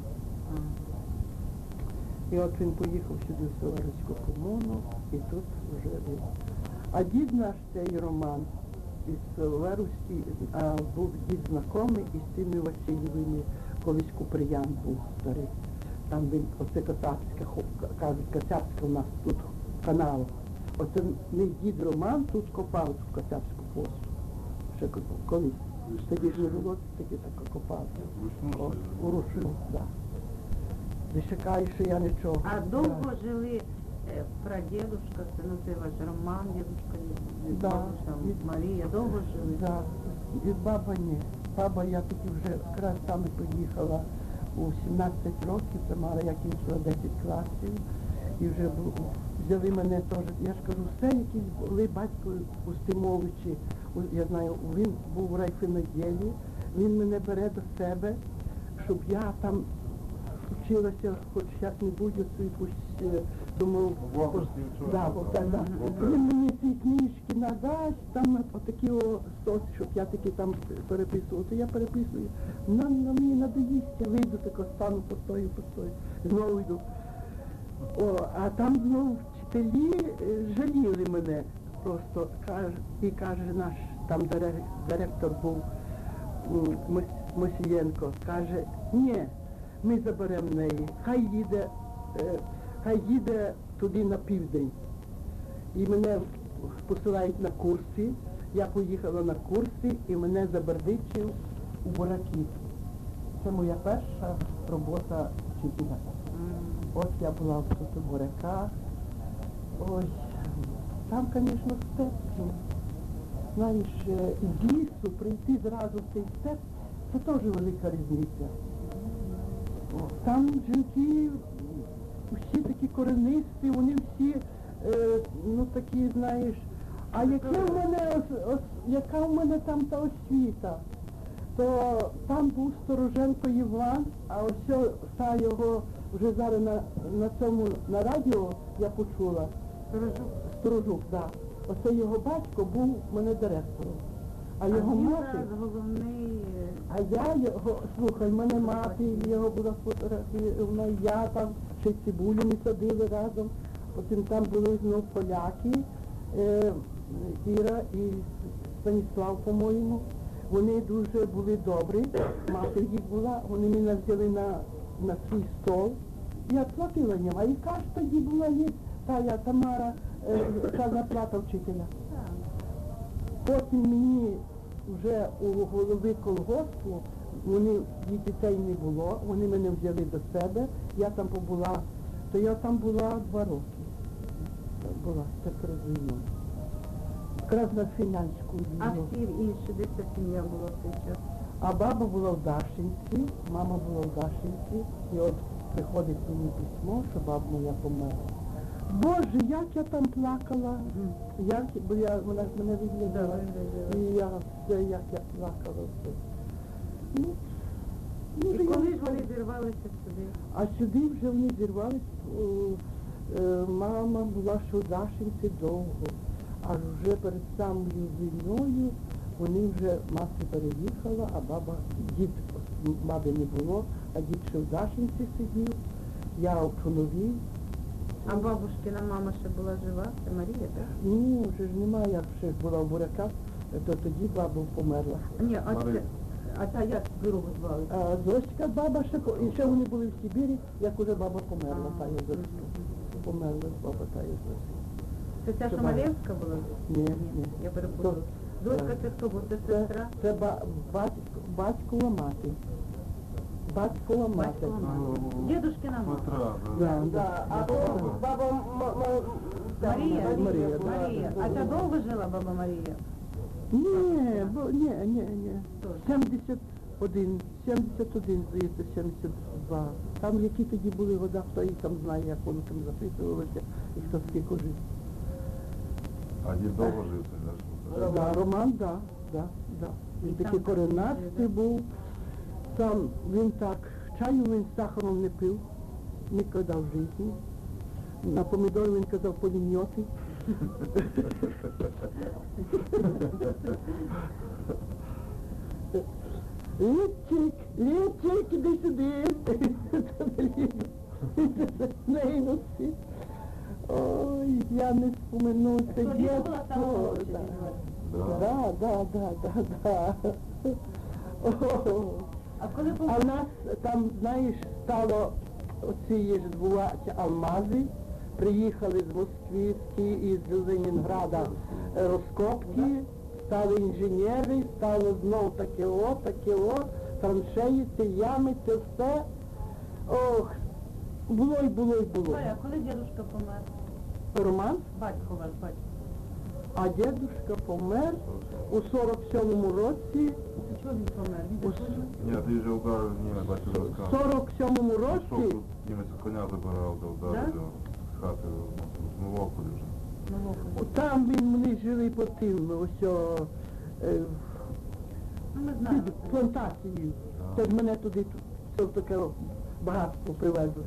І от він поїхав сюди в Саварську комуну, і тут вже він. А дід наш, цей Роман, із Верусі, був дід знайомий із тими Васильєвими, колись Куприян був старий. Там він, оце Кацапська, кажуть, Кацапська у нас тут канал. Оце мій дід Роман тут копав цю Кацапську фосу. Ще колись. Тоді ж не було, тоді так копав. Урушив, так. Не чекаю, що я нічого. А довго жили прадедушка, це ну це ваш Роман, дедушка, Да. бабуся Марія, довго жили? Да. І баба ні. Баба, я тоді вже якраз саме поїхала у 17 років, це мала, я кінчила 10 класів. І вже взяли мене теж, я ж кажу, все якісь були батько Устимовичі, я знаю, він був у райфіноділі, він мене бере до себе, щоб я там вчилася хоч як-небудь оцю якусь, думав, він мені ці книжки надасть, там отакі стоси, щоб я таки там переписувала, то я переписую, на мені надоїсться, вийду, тако стану постою, знову йду. А там знову вчителі жаліли мене просто, і каже наш там директор був Мосієнко, каже, ні, ми заберемо неї, хай їде туди на південь. І мене посилають на курси, я поїхала на курси і мене забердичив у бураків. Це моя перша робота вчителя. От я була в тут у буряках. Ой, там, звісно, степ. Знаєш, з лісу прийти зразу в цей степ, це теж велика різниця. Там жінки всі такі коренисті, вони всі, ну такі, знаєш, а яка в мене там та освіта? То там був Стороженко Іван, а ось та його вже зараз на радіо я почула. Сторожук, так. Оце його батько був в мене директором. А його мати, головний... а я його, слухай, в мене мати, його була фотографія, я там ще цибулю ми садили разом, потім там були знову поляки, Іра і Станіслав, по-моєму. Вони дуже були добрі, мати їх була, вони мене взяли на свій стол. Я платила їм, а яка ж тоді була та Тамара, та зарплата вчителя. Потім мені вже у голови колгоспу, їх дітей не було, вони мене взяли до себе, я там побула, то я там була 2 роки. Була, це перед війною. Якраз на фінляндську війну. А всі інші, де ця сім'я була в цей час? А баба була в Дашинці, мама була в Дашинці, і от приходить мені письмо, що баба моя померла. Боже, як я там плакала, бо вона ж мене відглядала, і я все, як я плакала все. І коли ж вони зірвалися сюди? А сюди вже вони зірвалися, мама була ще в Дашинці довго, аж вже перед самою війною вони вже, мати переїхала, а баби не було, а дід ще в Дашинці сидів, я в Чонові. А бабушкина мама ще була жива? Це Марія, так? Ні, вже ж немає, як ще була в буряках, то тоді баба померла. Ні, а та як другу звали? А Зоська баба ще, і ще вони були в Сибірі, як уже баба померла, та Зоська. Померла баба та Зоська. Це ця Шамалєвська була? Ні. Я перепутала. Зоська це хто був? Це сестра? Це батькова мати. Батькова мати. Батькова мати. Дідушкина мама. Петра, Да, Да, а то баба Марія. Марія, да. Марія. А це довго жила баба Марія? Ні. 71, здається, 72. Там які тоді були года, хто їх там знає, як вони там записувалися, і хто скільки жив. а дід довго жив, це ж? Да, Роман, да. Він І такий там коренастий був. Сам він так, чаю він з сахаром не пив, ніколи в житті. На помідори він казав поліньоти. Літчик, іди сюди. Неї носить. Ой, я не спомину це Що, Ліда була сама дєтство. молодша? Да. О. А коли А помер? в нас там, знаєш, стало оці ж буваті алмази, приїхали з Москви і з Ленінграда розкопки, стали інженери, стало знов таке о, траншеї, ці ями, це все. Ох, було. Ой, а коли дідушка помер? Роман, Батько ваш, батько. а дідушка помер у 47-му році, Це чого він помер? Він у такий? Ні, ти вже ударив німець, бачу, розказав. 47-му Пішов році, тут, німець коня забирав, та ударив його з хати, з Новополі вже. На Лохові. там вони жили по тим, ось Ну, ми знаємо. під плантацією. Це ж мене туди все таке багатство привезли.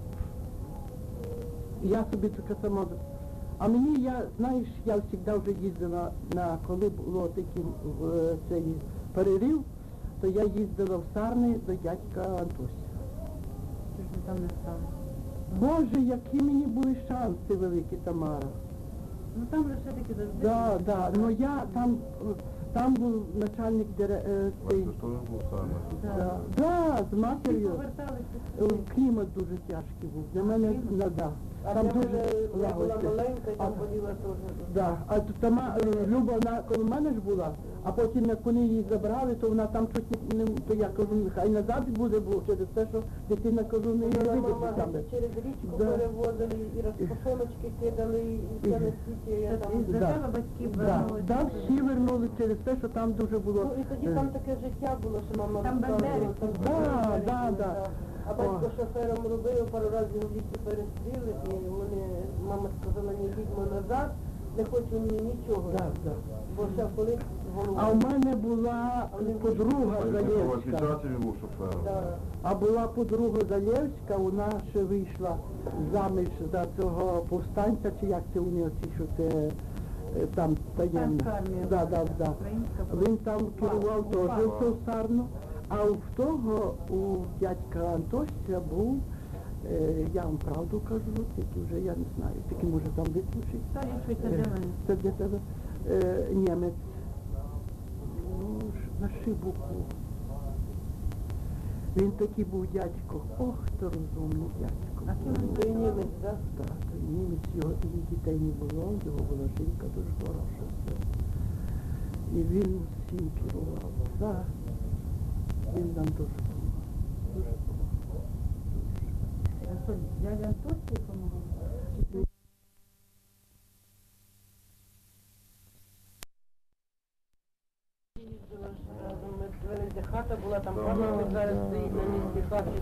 І я собі таке сама. А мені, знаєш, я завжди вже їздила коли було такий цей перерив, то я їздила в Сарни до дядька Антося. Що ж ви там не стали? Боже, які мені були шанси великі, Тамара. Ну там же все-таки завжди. Да, ну я там був начальник цей. Бачиш, що він був сам. Да, з Всі матір'ю. поверталися. Клімат дуже тяжкий був. Для мене, да. А Там я дуже була лагодиться. маленька, і там боліла теж. Да. А Люба, вона коло мене ж була, а потім, як вони її забрали, то вона там чуть не, то я кажу, хай назад буде, бо через те, що дитина, кажу, не Мама видить там. через річку Да. перевозили, і розпашоночки кидали, і все на світі. Я там... За Да. тебе батьки Да, вернулися. да, всі вернули через те, що там дуже було. Ну і тоді там таке життя було, що мама Там розказувала, бандери. там Да, бандери да, були, да. А батько О. шофером робив, пару разів його в лісі перестріли, і вони, мама сказала, не їдьмо назад, не хочу ні нічого. Да. Бо ще коли голова. А в мене була подруга А Залєвська. відчасів він був шофером. Да. А була подруга Залєвська, вона ще вийшла заміж за цього повстанця, чи як це у нього, ці, що це там таємно. Повстанська армія. Да. Українська Він там керував теж в ту Сарну, а в того, у дядька Антося був, я вам правду кажу, тільки вже я не знаю, тільки може там виключить. Та якщо це для мене. Це для тебе німець. Ну, на шибуку. Він такий був дядько. Ох, то розумний дядько. А ким він Ти німець, так? Так, німець, його тоді дітей не було, його була жінка дуже хороша. І він всім керував. Так. Він нам дуже допомагав. Дуже допомагав. А що, дядя Антосі допомагав? Їздила ж разом, ми дивилися, хата була, там Да, пам'ятник зараз да, стоїть да. на місці хати.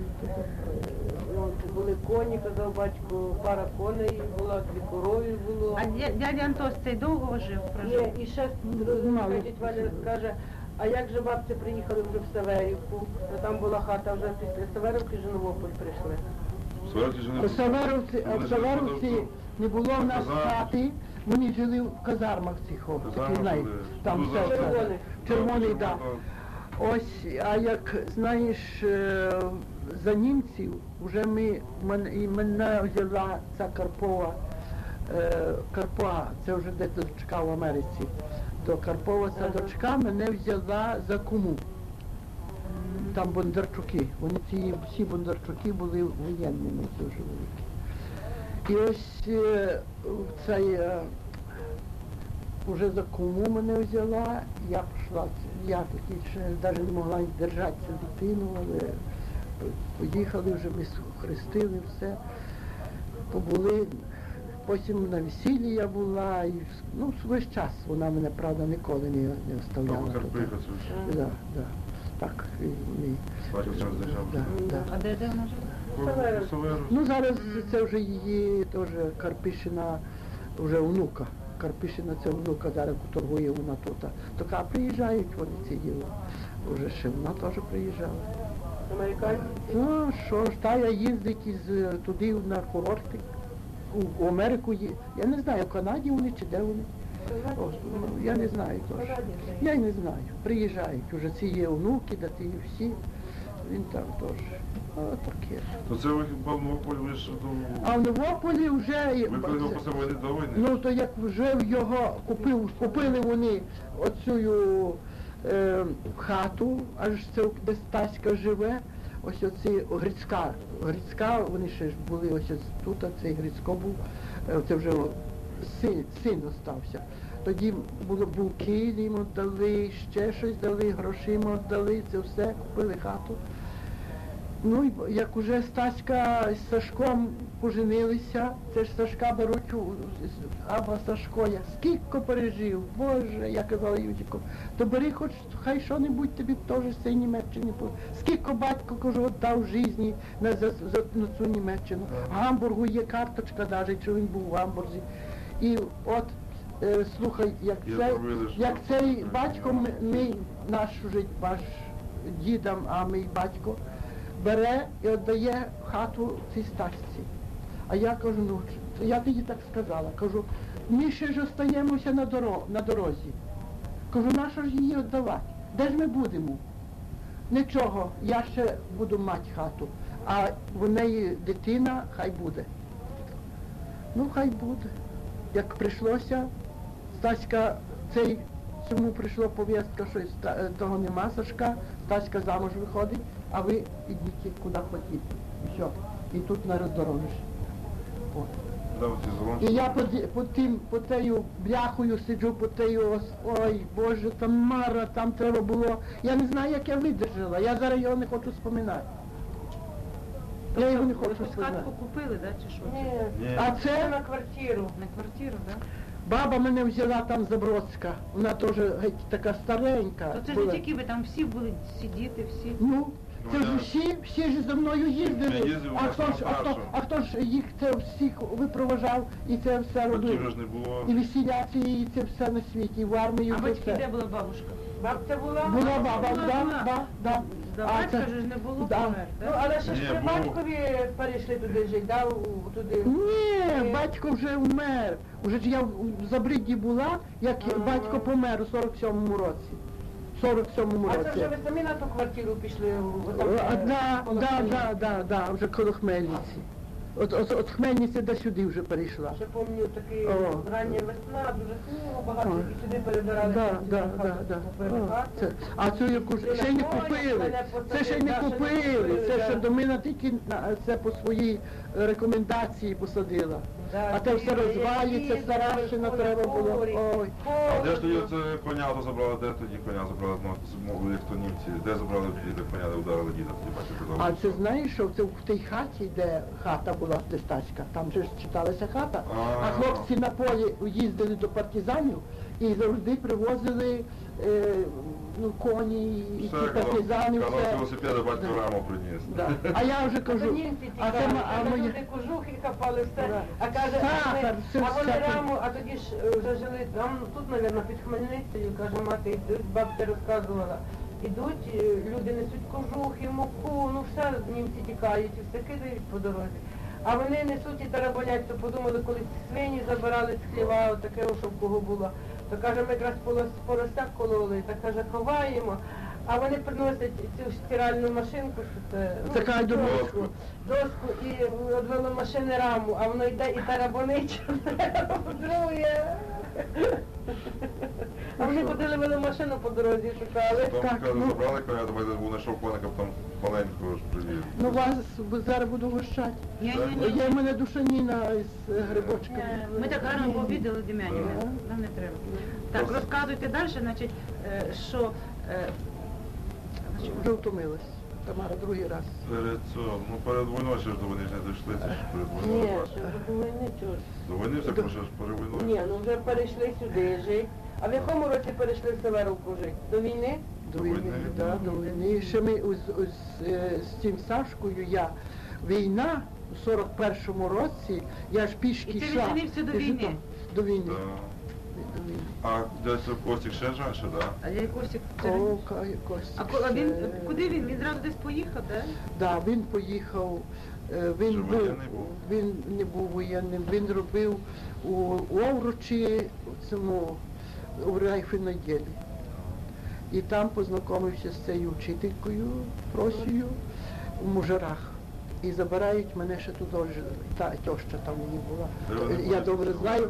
От, були коні, казав батько, пара коней була, 2 корови було. А дядя Антос цей довго жив, прожив? Є, і ще тітя Валя скаже, а як же бабці приїхали вже в Саверівку? Ну, там була хата, вже після Саверівки вже Новополь прийшли. У Саверовці не було в нас хати, вони жили в казармах цих, таких, знаєш, там все. Червоних. Червоний, так. Ось, а як, знаєш, за німців, вже і мене взяла ця Карпова, це вже десь дочка в Америці, то Карпова ця дочка мене взяла за куму. Там Бондарчуки, вони всі Бондарчуки були воєнними дуже великі. І ось цей уже за кому мене взяла, я пішла, я таки ще навіть не могла держатися дитину, але поїхали вже, ми хрестили все, побули. Потім на весіллі я була, і ну, весь час вона мене, правда, ніколи не оставляла. Там тут. Карпиха це вже. Да, да. Так, і ми. Батько час держав. Да, да. А де вона жила? Саверу. Ну зараз це вже її теж Карпишина, вже внука. Карпишина це внука, зараз торгує вона тут. Така приїжджають вони ці діла. Вже ще вона теж приїжджала. Американці? Ну що ж, та я їздить туди на курорти. У Америку я не знаю, в Канаді вони чи де вони. О, ну, я не знаю теж. Я й не знаю. Приїжджають, уже ці є онуки, да ті всі. Він там теж. О, таке. То це ви хіба в Новополі ви ж до... А в Новополі вже... Ви коли його після війни до війни? Ну, то як вже його купили вони оцю хату, аж це де Стаська живе, ось оці Грицька, вони ще ж були ось тут, цей Грицько був, це вже син остався. Тоді був Київ, їм віддали, ще щось дали, грошима віддали, це все, купили хату. Ну, і як уже Стаська з Сашком поженилися, це ж Сашка беруть, аба Сашко, я скільки пережив, Боже, я казала Юдіку, то бери хоч, хай що-небудь тобі теж з цієї Німеччини. Скільки батько, кажу, дав житті на цю Німеччину. В Гамбургу є карточка навіть, що він був в Гамбурзі. І от, слухай, як цей батько, мій, наш вже ваш дідам, а мій батько, бере і віддає хату цій Стасці. А я кажу, ну, я тоді так сказала, кажу, ми ще ж остаємося на дорозі. Кажу, на що ж її віддавати? Де ж ми будемо? Нічого, я ще буду мати хату, а в неї дитина, хай буде. Ну, хай буде. Як прийшлося, Стаська, цьому прийшла повістка, що того нема Сашка, Стаська замуж виходить, а ви ідіть куди хотіть. І все. І тут на роздорожжі. І я по тею бляхою сиджу, по тею, ой, Боже, там мара, там треба було. Я не знаю, як я видержала, я зараз його не хочу споминати. Я його не хочу споминати. Хатку купили, да, чи що? Ні, А це це на квартиру. На квартиру, да? баба мене взяла там Забродська, вона теж геть така старенька. То це ж була. не тільки ви, там всі були, всі діти, всі. Ну, це ж всі ж за мною їздили. Я їздив, у нас на першому. А хто ж їх це всіх випроважав і це все Батьків робив? ж не було. І весіляці, і це все на світі, і в армію, А і батьки, де все. була бабушка? Бабця була? Була баба, була. да. Да, А батька це- ж не було, да. помер, Ну, да? але ще ж Ні, при було. батькові перейшли туди жити, да, туди. Ні, батько вже вмер. Уже ж я в Забриді була, як батько помер у 47-му році. В 47-му А це році. вже ви самі на ту квартиру пішли? Отам, коло Хмельниці? Да, вже коло Хмельниці. От Хмельниці до сюди вже перейшла. Ще пам'ятаю, такий О. рання весна, дуже снігу багато, О. і сюди перебирали. Да. О, це- А цю яку ж ще й не купили. Це ще й не купили. Це ще Домина тільки це по своїй рекомендації посадила. А те все розвалюється, старашина треба було. Ой. А де ж тоді це коня то забрали, де тоді коня забрали, ну, як то німці, де забрали діда коня, де вдарили діда, тоді батько казав. А це знаєш, що в тій хаті, де хата була стачка, там же ж читалася хата, а хлопці на полі їздили до партизанів і завжди привозили коні, і ті партизани, казав, все. велосипеди батько раму приніс. Да. А я вже Це кажу, німці а це тікали, а моє... люди кожухи хапали, все. Да. А каже, Сахар, все, а вони все. раму, а тоді ж вже жили там, тут, мабуть, під Хмельницею, каже, мати, йдуть, бабця розказувала. Ідуть, люди несуть кожухи, муку, ну все, німці тікають і все кидають по дорозі. А вони несуть і тарабанять, то подумали, коли свині забирали з хліва, отаке, що в кого було. То каже, ми якраз поросяк кололи, так каже, ховаємо. А вони приносять цю стиральну машинку, що це, Така доску і від веломашини раму, а воно йде і тарабанить, друге. А вони ходили веломашину по дорозі, шукали. Там Так, каже, ну. забрали коня, то був знайшов коника, там маленького ж привів. Ну вас зараз буду гощати. Ні. Є в мене душаніна з грибочками. Ми так гарно пообідали, Дем'яні, Ага. нам не треба. Так, розказуйте далі, значить, що... Вже втомилась. Тамара, другий раз? Перед цим, ну перед війною ще ж до війни ж не дійшли, це ж перед Ні, війною. ще до війни чого ж. До війни все вже ж перед війною. Ні, ну вже перейшли сюди жити. А в якому році перейшли в Северовку жити? До війни? До війни, да, до війни. І ще ми з цим Сашкою, війна у 41-му році, я ж пішки І ти йшла. відженився до і війни? житом. До війни. Да. До війни. А десь Костік ще раніше, так? А я Костік, Костік а він, ще- куди він? Він зразу десь поїхав, так? Да, він поїхав, він Вже був, воєнний був? він не був воєнним, він робив у Овручі, у райфіноділі. І там познайомився з цією вчителькою Просією у Мужарах. І забирають мене ще туди, та тьоща там її була. Я добре знаю,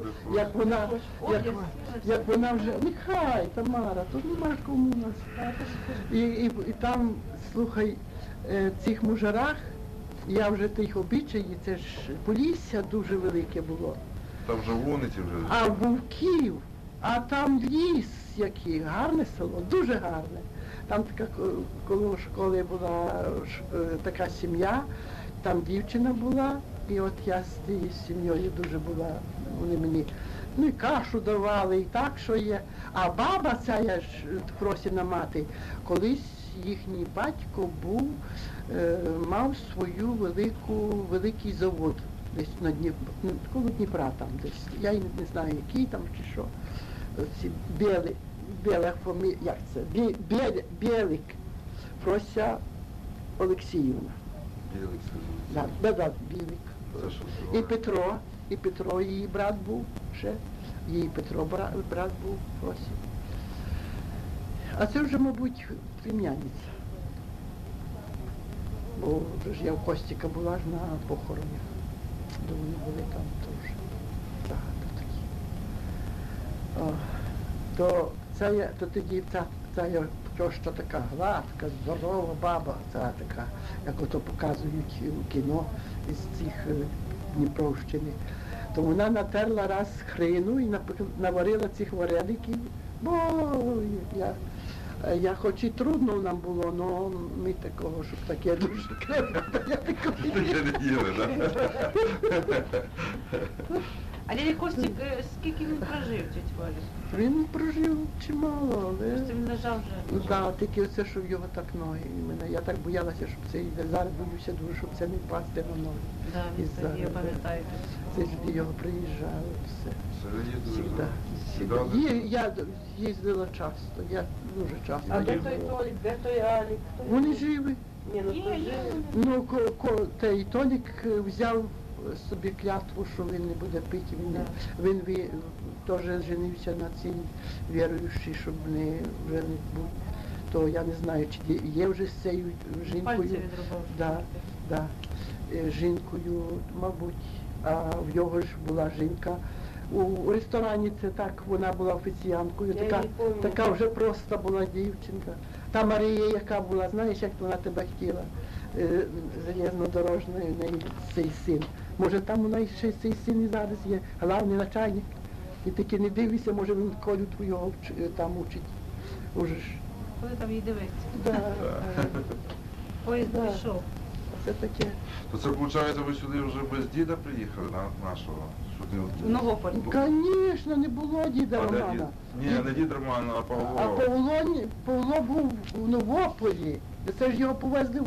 як вона вже, нехай, Тамара, тут нема кому у нас. І там, слухай, в цих Мужарах, я вже тих обічаї, це ж Полісся дуже велике було. Там вже вулиці вже. А Вовків, а там ліс який, гарне село, дуже гарне. Там така, коли в школі була така сім'я, там дівчина була, і от я з тією сім'єю дуже була, вони мені, ну і кашу давали, і так, що є. А баба ця, я ж Фросіна мати, колись їхній батько був, мав свою великий завод, десь на коло Дніпра там десь, я і не знаю, який там чи що, ці Біла фамілія, як це, Білик, Фрося Олексіївна. Білик Да, Білик. Це що І Петро її брат був ще, її Петро брат був Фросі. А це вже, мабуть, племянниця. Бо ж я в Костіка була ж на похороні. Де вони були там теж. Багато такі. То тоді ця тьоща така гладка, здорова баба, ця така, як ото показують у кіно із цих Дніпровщини. То вона натерла раз хрину і наварила цих вареників. Бо я хоч і трудно нам було, але ми такого, щоб таке дуже крепко, я такого Ти не їли, так? А дядя Костік, скільки він прожив, тіть Валю? Він прожив чимало, але... Просто він лежав вже. Да, тільки оце, що в його так ноги. Я так боялася, щоб це йде. Зараз боюся дуже, щоб це не впасти на ноги. Да, він Із-за- тоді, я пам'ятаю. Це ж до його приїжджали, все. Всегда. Я їздила часто, я дуже часто А де їздила. той Толік, де той Алік? Хто Вони він? живі. Ні, ну то живі. Ну, той Толік взяв собі клятву, що він не буде пити. Він теж женився на цій віруючій, щоб вже не бути. То я не знаю, чи є вже з цією жінкою. Пальці відрубав. Да, жінкою, мабуть, а в його ж була жінка. У ресторані це так, вона була офіціанткою, Я її пам'ятаю. така вже просто була дівчинка. Та Марія, яка була, знаєш, як вона тебе хотіла, залізнодорожною, в неї цей син. Може, там у неї ще цей син і зараз є, главний начальник. І таки не дивися, може він Колю твого там учить. Уже ж. Коли там їй дивиться? Да, Поїзд Да. пішов. це таке. То це, виходить, ви сюди вже без діда приїхали, нашого? В Новополь. Звісно, не було діда А де Романа. дід? Ні, не дід Роман, а А Павло. Павло був у Новополі. Це ж його повезли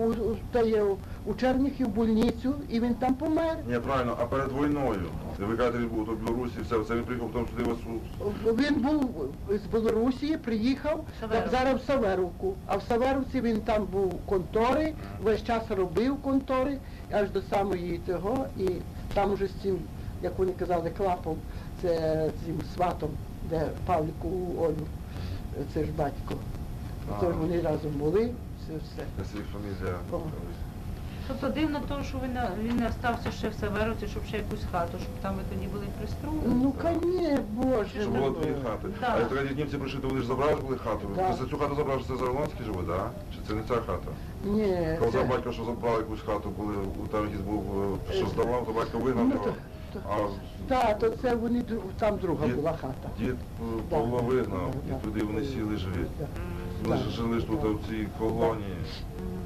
у Черніхів в больницю, і він там помер. Ні, правильно, а перед війною. Ви кажете, він був то в Білорусі, все, це він приїхав, потім сюди вас Він був з Білорусі, приїхав Саверов. зараз в Саверовку. А в Саверовці він там був контори, весь час робив контори, аж до самої того, і там уже з цим, як вони казали, клапом, це цим сватом, де Павліку Олю, це ж батько. Тож вони разом були, все. Це свій фамілія. О. Тобто дивно того, що він не остався ще в Северовці, щоб ще якусь хату, щоб там ви тоді були пристроєні. Ну, коні, Боже. Щоб було дві хати. Да. А як тоді німці прийшли, то вони ж забрали ж були хату. Да. Це цю хату забрали, що це Загалонський живе, так? Чи це не ця хата? Ні, Казав це- батько, що забрали якусь хату, коли там якийсь був, що здавав, то батько вигнав Ну, його. то- А Так, то це вони, там друга Дід- була хата. дід Да. Павло вигнав, Да. і туди вони сіли живі. Да. Вони Да. ж жили ж тут в цій колонії.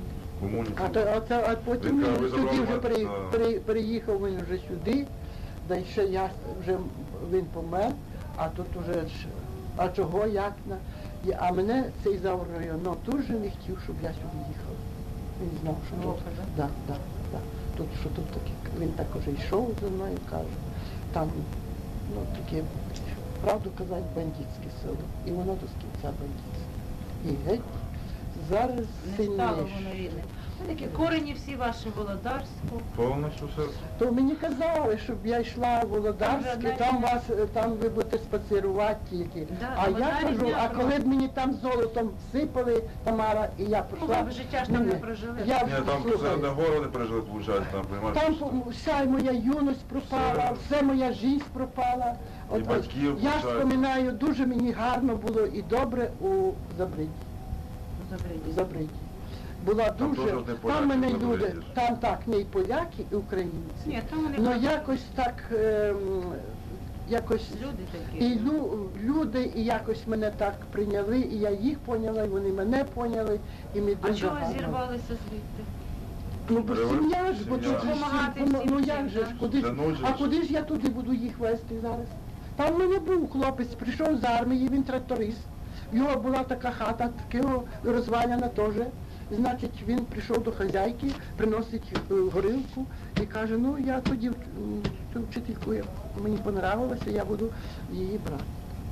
комуніці. А потім Він каже, ви він сюди забрали вже мати, переїхав він вже сюди, да й ще я вже він помер, а тут уже а чого, як на. А мене цей район дуже не хотів, щоб я сюди їхав. Він знав, що тут. Да. Тут, що тут таке, він так уже йшов за мною, каже, там, таке, правду казати, бандитське село. І воно до кінця бандитське. І геть, зараз Не стало воно сильніше. рідне. Такі корені всі ваші Володарську. Повністю все. То мені казали, щоб я йшла в Володарське, там ви будете спацирувати тільки. Да, А ну, я вона кажу, рідня а коли б мені там золотом сипали, Тамара, і я прийшла. ви життя ж там не прожили. Я Ні, там слухай, все одне горе не пережили, виходить, там, там розумієш? вся моя юність пропала, все моя життя пропала. І батьків, я виходить. вспоминаю, дуже мені гарно було і добре у Забриді. Забридіть. Забриді. Була Там дуже, теж одні поляки там мене в Забриді люди, ж. там так, не і поляки, і українці. Ні, там вони Ну гарні. якось так, якось Люди такі. і люди і якось мене так прийняли, і я їх поняла, і вони мене поняли, і ми А дуже чого ви гарно. зірвалися звідти? Ну, бо сім'я ж, бо Сім'я. тут же ж Допомагати всім, всім ну цим, як же ж, да? куди ж, Та ну же а ж. куди ж я туди буду їх вести зараз? Там в мене був хлопець, прийшов з армії, він тракторист. Його була така хата, такого розваляна теж. Значить, він прийшов до хазяйки, приносить горілку і каже, ну я тоді цю вчительку мені понравилося, я буду її брати.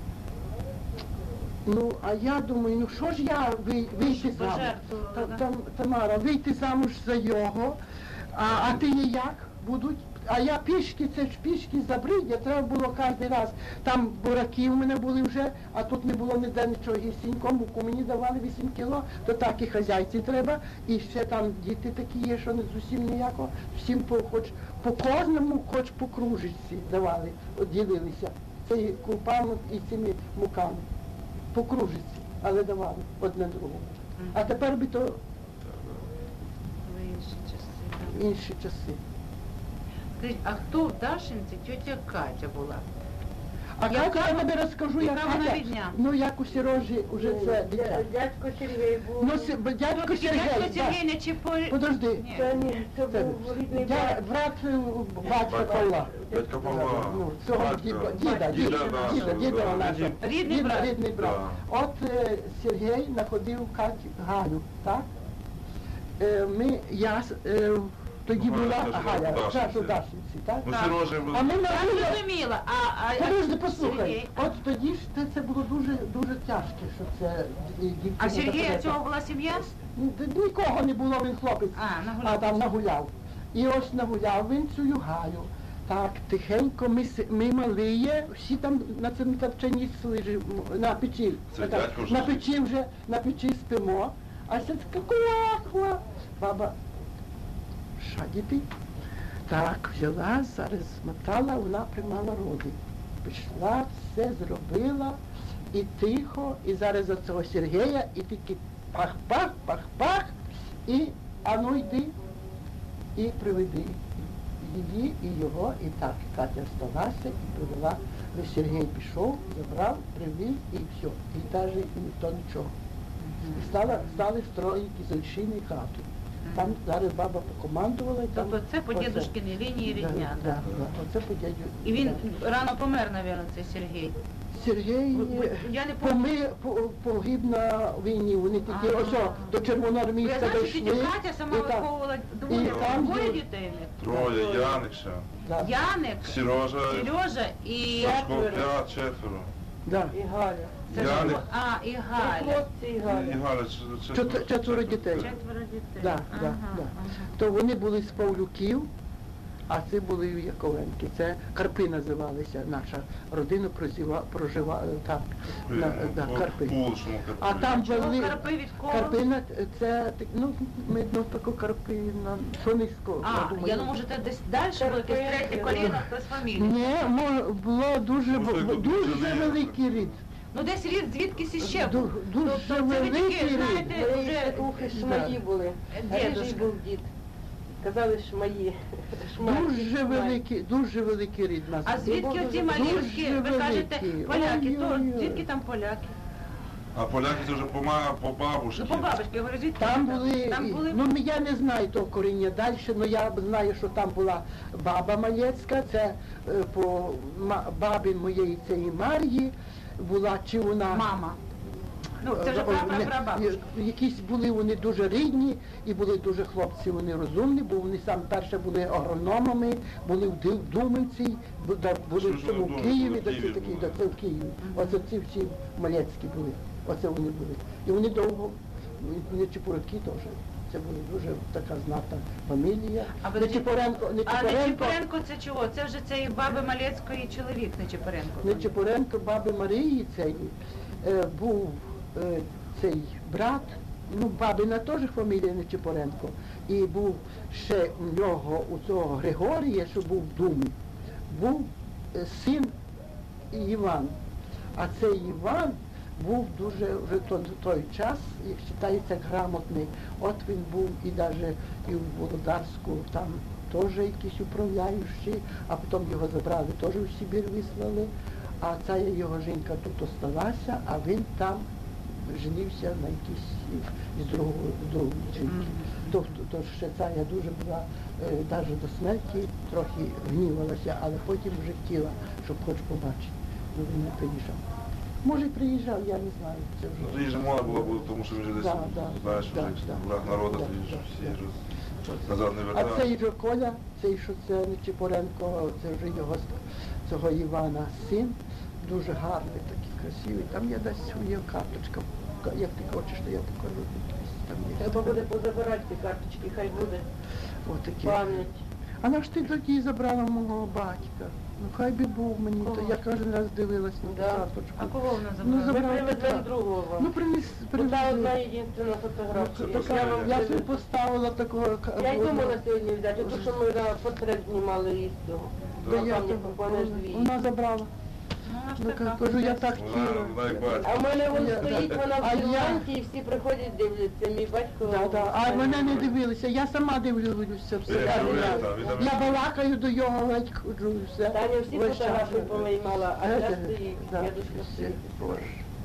Ну, а я думаю, ну що ж я вийти замуж? Пожертвувала, да? Тамара, вийти замуж за його, а ти ніяк будуть? А я пішки, це ж пішки Забриддя, треба було кожен раз. Там бураки у мене були вже, а тут не було ніде нічого гірсінько, муку мені давали 8 кіло, то так і хазяйці треба. І ще там діти такі є, що не зовсім ніяко, всім по кожному, хоч по кружечці давали, от ділилися. Це і купами, і цими муками. По кружечці, але давали одне другому. А тепер би то Ви інші часи. так. інші часи. Скажіть, а хто в Дашинці тьотя Катя була? А Яка Катя, я вона- тобі розкажу, як яка вона Катя. рідня? Ну, як у Сережі вже це дитя. Дядько Сергій був. Ну, дядько Дядько Сергій, Сергій не чи по... подожди. Ні. Це був рідний брат. Брат батька Павла. Дядька Павла. Ну, цього батька. діда да, нашого. Рідний брат. Рідний брат. Да. От Сергій знаходив Катю Галю, так? Тоді Ну, була Галя, Галя, Дашинці. зараз у Дашинці, так? Ну, Так. Сережа був. А ми Я на зрозуміла, Подожди, послухай. Сергій? От тоді ж це було дуже тяжке, що це дівчина. А Сергія така. цього була сім'я? Нікого не було, він хлопець. Нагуляв. А там нагуляв. І ось нагуляв він цю Галю. Так, тихенько ми малиє, всі там на цьому тапчані на печі. Це Так, дядько вже на спить. печі вже, на печі спимо. А це така куахла. Баба, що діти? Так, взяла, зараз змотала, вона приймала роди. Пішла, все зробила, і тихо, і зараз за цього Сергія, і тільки пах-пах, пах-пах, і ану йди, і приведи її і його, і так Катя всталася і привела. Сергій пішов, забрав, привів і все. І навіть ніхто нічого. І стали строїти зайшли хату. Там зараз баба покомандувала. І там Тобто це по оце. дідушкиній лінії рідня. Да, да. Оце по дядю. І він да. рано помер, мабуть, цей Сергій. Сергій Я не пам'ятаю. погиб на війні. Вони такі ось до Ви червоноармійця знаєте, дійшли. тітя Катя сама І так. виховувала І там двоє є- дітей. в них. Троє, Яник ще. Да. Яник, Сережа, Сережа і... Сашко, 5-4. Да. І Галя. Це ж Яник. було- А, і Три Галя. хлопці і Галя. І Галя, Четверо дітей. Четверо дітей. Да, Ага, да. ага. То вони були з Павлюків, а це були Яковенки. Це Карпи називалися. Наша родина проживала так. Карпи. Пулшому Карпи. А там Чого були Карпи від кого? Карпина, це ну ми таку Карпи що низько. Я думаю, може, це десь далі було якесь третє коліно, хтось фамілія. Не, було дуже великий рід. Ну десь рід звідкись іще Дуже був. Тобто це ви такі, великий рід. знаєте, вже Ухи шмаї були. Рижий дідушка. був дід. Казали шмаї. Дуже великий рід нас. А звідки оці малівські, ви кажете, поляки, то звідки там поляки? А поляки це вже по бабушці. Ну, по бабушці, я говорю, звідки? Там Там були, ну я не знаю того коріння далі, але я знаю, що там була баба Малецька, це по бабі моєї цієї Мар'ї була, чи вона... Мама. Ну, це вже прабабушка. Якісь були вони дуже рідні, і були дуже хлопці, вони розумні, бо вони сам перше були агрономами, були в Думівці, були в цьому Києві, це в Києві. Оце ці всі Малецькі були, оце вони були. І вони довго, не Чепураки теж. Це була дуже така знатна фамілія. Нечипоренко. А Нечипоренко це чого? Це вже цієї баби Малецької чоловік Нечипоренко. Нечипоренко баби Марії цієї був цей брат, ну бабина теж фамілія Нечипоренко, і був ще у нього, у цього Григорія, що був в Думі, був син Іван. А цей Іван був дуже вже той час, як вважається, грамотний. От він був і навіть і в Володарську, там теж якісь управляючі, а потім його забрали, теж в Сибір вислали. А ця його жінка тут осталася, а він там женився на якійсь з другої жінки. Тож ще ця я дуже була, навіть до смерті, трохи гнівалася, але потім вже хотіла, щоб хоч побачити. Ну він не приїжджав. Може приїжджав, я не знаю. Це вже... Ну, тоді ж можна було, тому що він же десь, знаєш, враг народу, тоді ж всі ж назад не А вертали. цей же Коля, цей, що це Нечипоренко, це вже його, цього Івана син, дуже гарний, такий красивий. Там є десь є карточка. Як ти хочеш, то я покажу. Там є. Треба буде позабирати ті карточки, хай буде Отакі. пам'ять. А на ж ти тоді забрала мого батька? Ну хай би був мені, то я кожен раз дивилась на ту Да. карточку. А кого вона Ну, забрала? Ми забрала привеземо так. другого вам. Ну принес, Та одна привезли. єдина фотографія. Ну, це Я вам Я собі привезу. поставила такого... Я й думала сьогодні взяти, тому що ми на портрет знімали лісту. Да, я Там не того- попадеш дві. Вона забрала. Ну, вона ж Ну, така. кажу, я так хотіла. Вона як батько. А в мене вон Я- стоїть, вона А в я- Фінляндії, і всі приходять, дивляться. Мій батько... Да. А мене не дивилися, я сама дивлюся все. Я Я, говорю, я, там, і я там- балакаю до його, ледь ходжу і все. Таня всі Весь час. фотографії повиймала, а я Це- стоїть, да, дядушка все, стоїть. Боже.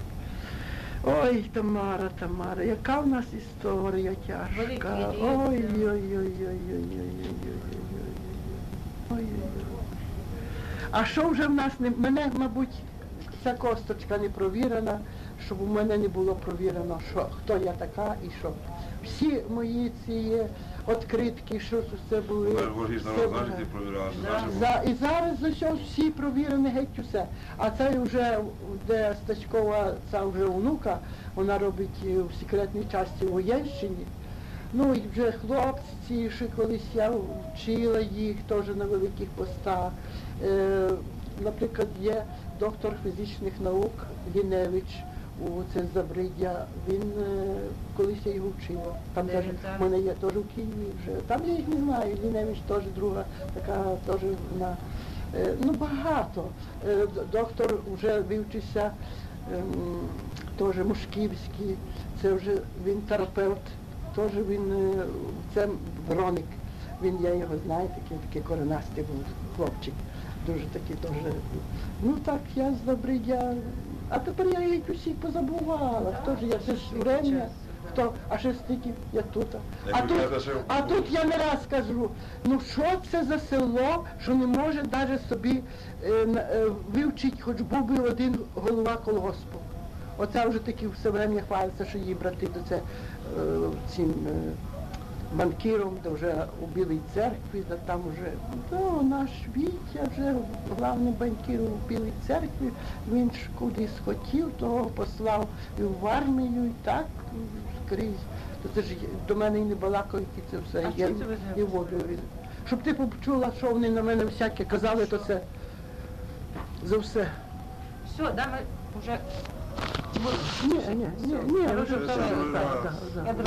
Ой, Тамара, яка в нас історія тяжка. Великий Ой. А що вже в нас не... Мене, мабуть, ця косточка не провірена, щоб у мене не було провірено, що, хто я така і що. Всі мої ці відкритки, що це були. Вона ж ворогів все народ, знаєш, було. ти провіряла, що наші І зараз за всі провірені геть усе. А це вже, де Стачкова, ця вже онука, вона робить в секретній часті у Єльщині. Ну і вже хлопці, що колись я вчила їх теж на великих постах. Наприклад, є доктор фізичних наук Ліневич, це Забриддя, він колись я його вчила. Там Де теж він зараз? в мене є теж у Києві вже. Там я їх не знаю, Ліневич теж друга, така теж вона. Ну багато. Доктор вже вивчився, теж Мушківський, це вже він терапевт, теж він, це Броник, я його знаю, такий коренастий був хлопчик, дуже такий теж. Ну так, я з Забриддя, а тепер я їх усіх позабувала, хто ж я, це ж время. Хто? А ще стільки я тут. А тут я не раз кажу, ну що це за село, що не може навіть собі вивчити, хоч був би один голова колгоспу. Оце вже таки все время хвалиться, що її брати до це цим банкіром, де вже у Білій церкві, де там вже, ну, наш Вітя вже главний банкір у Білій церкві, він ж кудись хотів, того послав і в армію, і так скрізь. То це ж до мене і не балакають, і це все. А Я що це ви і воду. Щоб ти почула, що вони на мене всяке казали, то це за все. Все, да, ми вже... Ні, Все, вже я все. дуже Так, так, так. Я